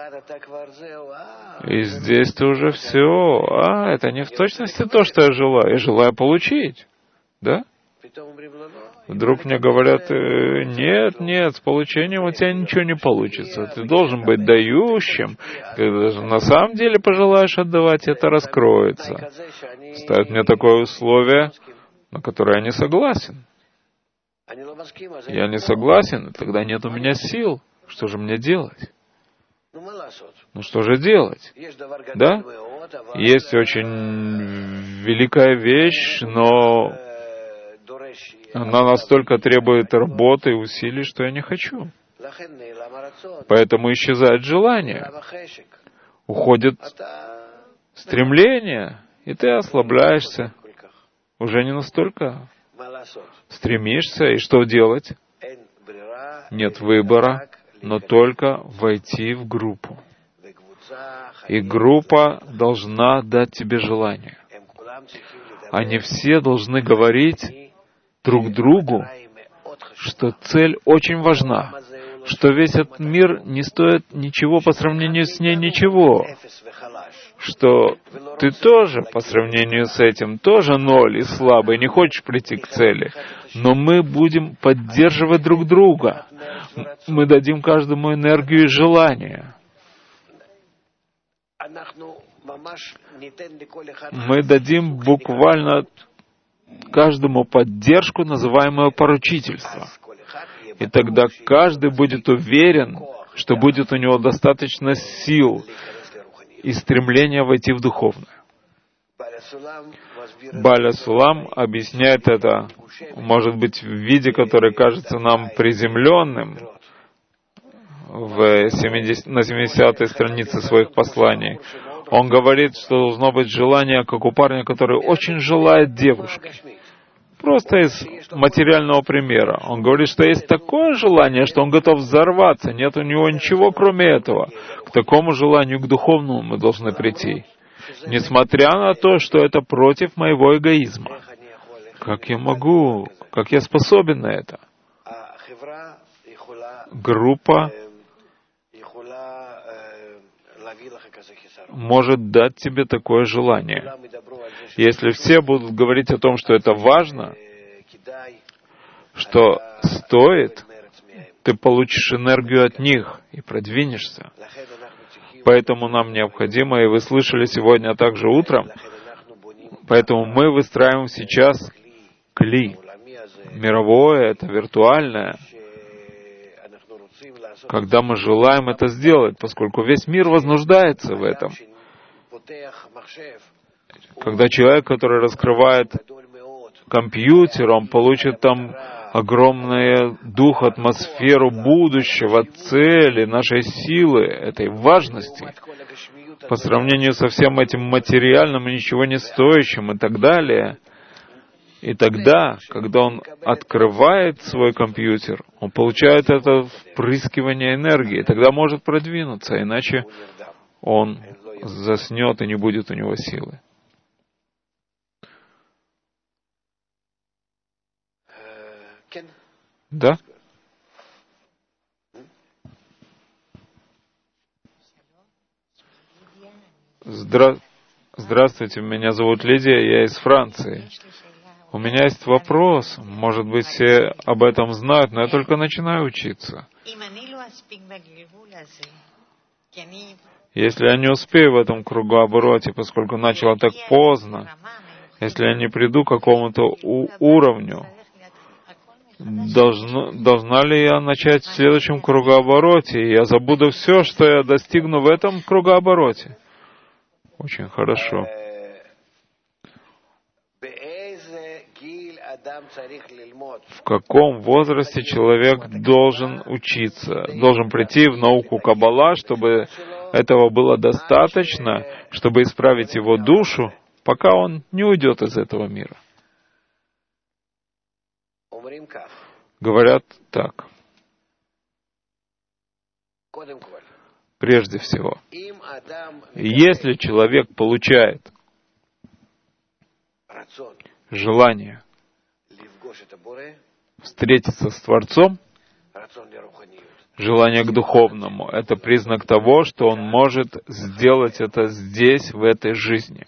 Speaker 1: И здесь ты уже все. А, это не в точности то, что я желаю. Я желаю получить. Да? Вдруг мне говорят, нет, нет, с получением у тебя ничего не получится. Ты должен быть дающим. Ты даже на самом деле пожелаешь отдавать, это раскроется. Ставят мне такое условие, на которое я не согласен. Я не согласен, и тогда нет у меня сил. Что же мне делать? Ну что же делать? Да? Есть очень великая вещь, но она настолько требует работы и усилий, что я не хочу. Поэтому исчезает желание. Уходит стремление, и ты ослабляешься. Уже не настолько стремишься, и что делать? Нет выбора, но только войти в группу. И группа должна дать тебе желание. Они все должны говорить друг другу, что цель очень важна, что весь этот мир не стоит ничего по сравнению с ней ничего, что ты тоже по сравнению с этим тоже ноль и слабый, не хочешь прийти к цели, но мы будем поддерживать друг друга. Мы дадим каждому энергию и желание. Мы дадим буквально каждому поддержку, называемую поручительство. И тогда каждый будет уверен, что будет у него достаточно сил и стремления войти в духовное. Баля Сулам объясняет это, может быть, в виде, который кажется нам приземленным, в семидесятой, на семидесятой странице своих посланий. Он говорит, что должно быть желание, как у парня, который очень желает девушки. Просто из материального примера. Он говорит, что есть такое желание, что он готов взорваться. Нет у него ничего, кроме этого. К такому желанию, к духовному мы должны прийти. Несмотря на то, что это против моего эгоизма. Как я могу? Как я способен на это? Группа может дать тебе такое желание. Если все будут говорить о том, что это важно, что стоит, ты получишь энергию от них и продвинешься. Поэтому нам необходимо, и вы слышали сегодня также утром, поэтому мы выстраиваем сейчас кли. Мировое, это виртуальное, когда мы желаем это сделать, поскольку весь мир вознуждается в этом. Когда человек, который раскрывает компьютер, он получит там огромный дух, атмосферу будущего, цели, нашей силы, этой важности, по сравнению со всем этим материальным и ничего не стоящим и так далее. И тогда, когда он открывает свой компьютер, он получает это впрыскивание энергии, тогда может продвинуться, иначе он заснет и не будет у него силы. Да? Здра... Здравствуйте, меня зовут Лидия, я из Франции. У меня есть вопрос, может быть, все об этом знают, но я только начинаю учиться. Если я не успею в этом кругообороте, поскольку начала так поздно, если я не приду к какому-то у- уровню, должна, должна ли я начать в следующем кругообороте, и я забуду все, что я достигну в этом кругообороте? Очень хорошо. В каком возрасте человек должен учиться, должен прийти в науку Каббала, чтобы этого было достаточно, чтобы исправить его душу, пока он не уйдет из этого мира? Говорят так. Прежде всего, если человек получает желание встретиться с Творцом, желание к духовному, это признак того, что он может сделать это здесь, в этой жизни.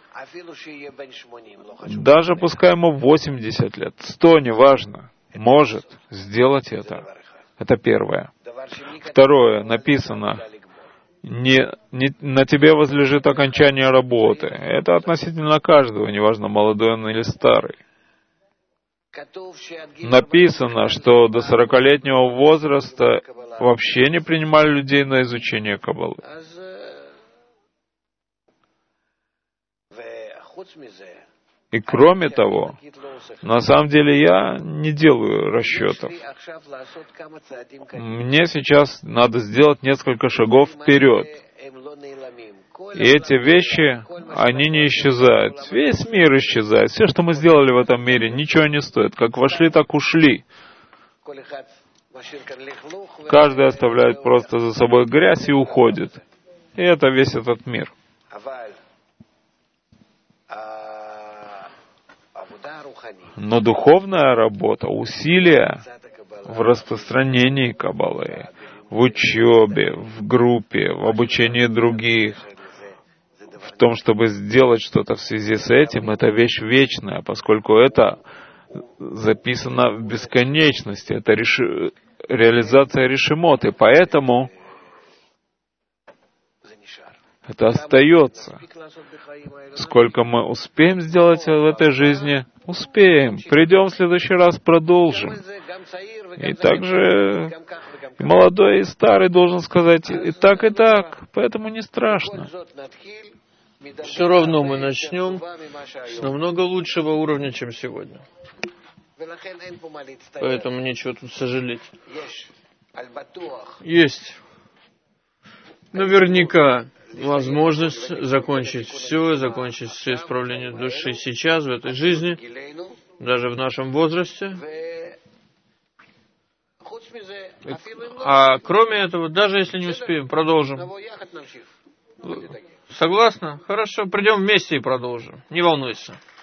Speaker 1: Даже пускай ему восемьдесят лет, сто, неважно, может сделать это. Это первое. Второе, написано, не, не, на тебе возлежит окончание работы. Это относительно каждого, неважно, молодой он или старый. Написано, что до сорокалетнего возраста вообще не принимали людей на изучение Каббалы. И кроме того, на самом деле я не делаю расчетов. Мне сейчас надо сделать несколько шагов вперед. И эти вещи, они не исчезают. Весь мир исчезает. Все, что мы сделали в этом мире, ничего не стоит. Как вошли, так ушли. Каждый оставляет просто за собой грязь и уходит. И это весь этот мир. Но духовная работа, усилия в распространении Каббалы, в учебе, в группе, в обучении других, в том, чтобы сделать что-то в связи с этим, это вещь вечная, поскольку это записано в бесконечности, это реши... реализация решимот, и поэтому это остается. Сколько мы успеем сделать в этой жизни, успеем. Придем в следующий раз, продолжим. И также и молодой, и старый должен сказать и так, и так, поэтому не страшно.
Speaker 2: Все равно мы начнем с намного лучшего уровня, чем сегодня. Поэтому нечего тут сожалеть. Есть наверняка возможность закончить все, закончить все исправления души сейчас, в этой жизни, даже в нашем возрасте. А кроме этого, даже если не успеем, продолжим. Согласна? Хорошо, придем вместе и продолжим. Не волнуйся.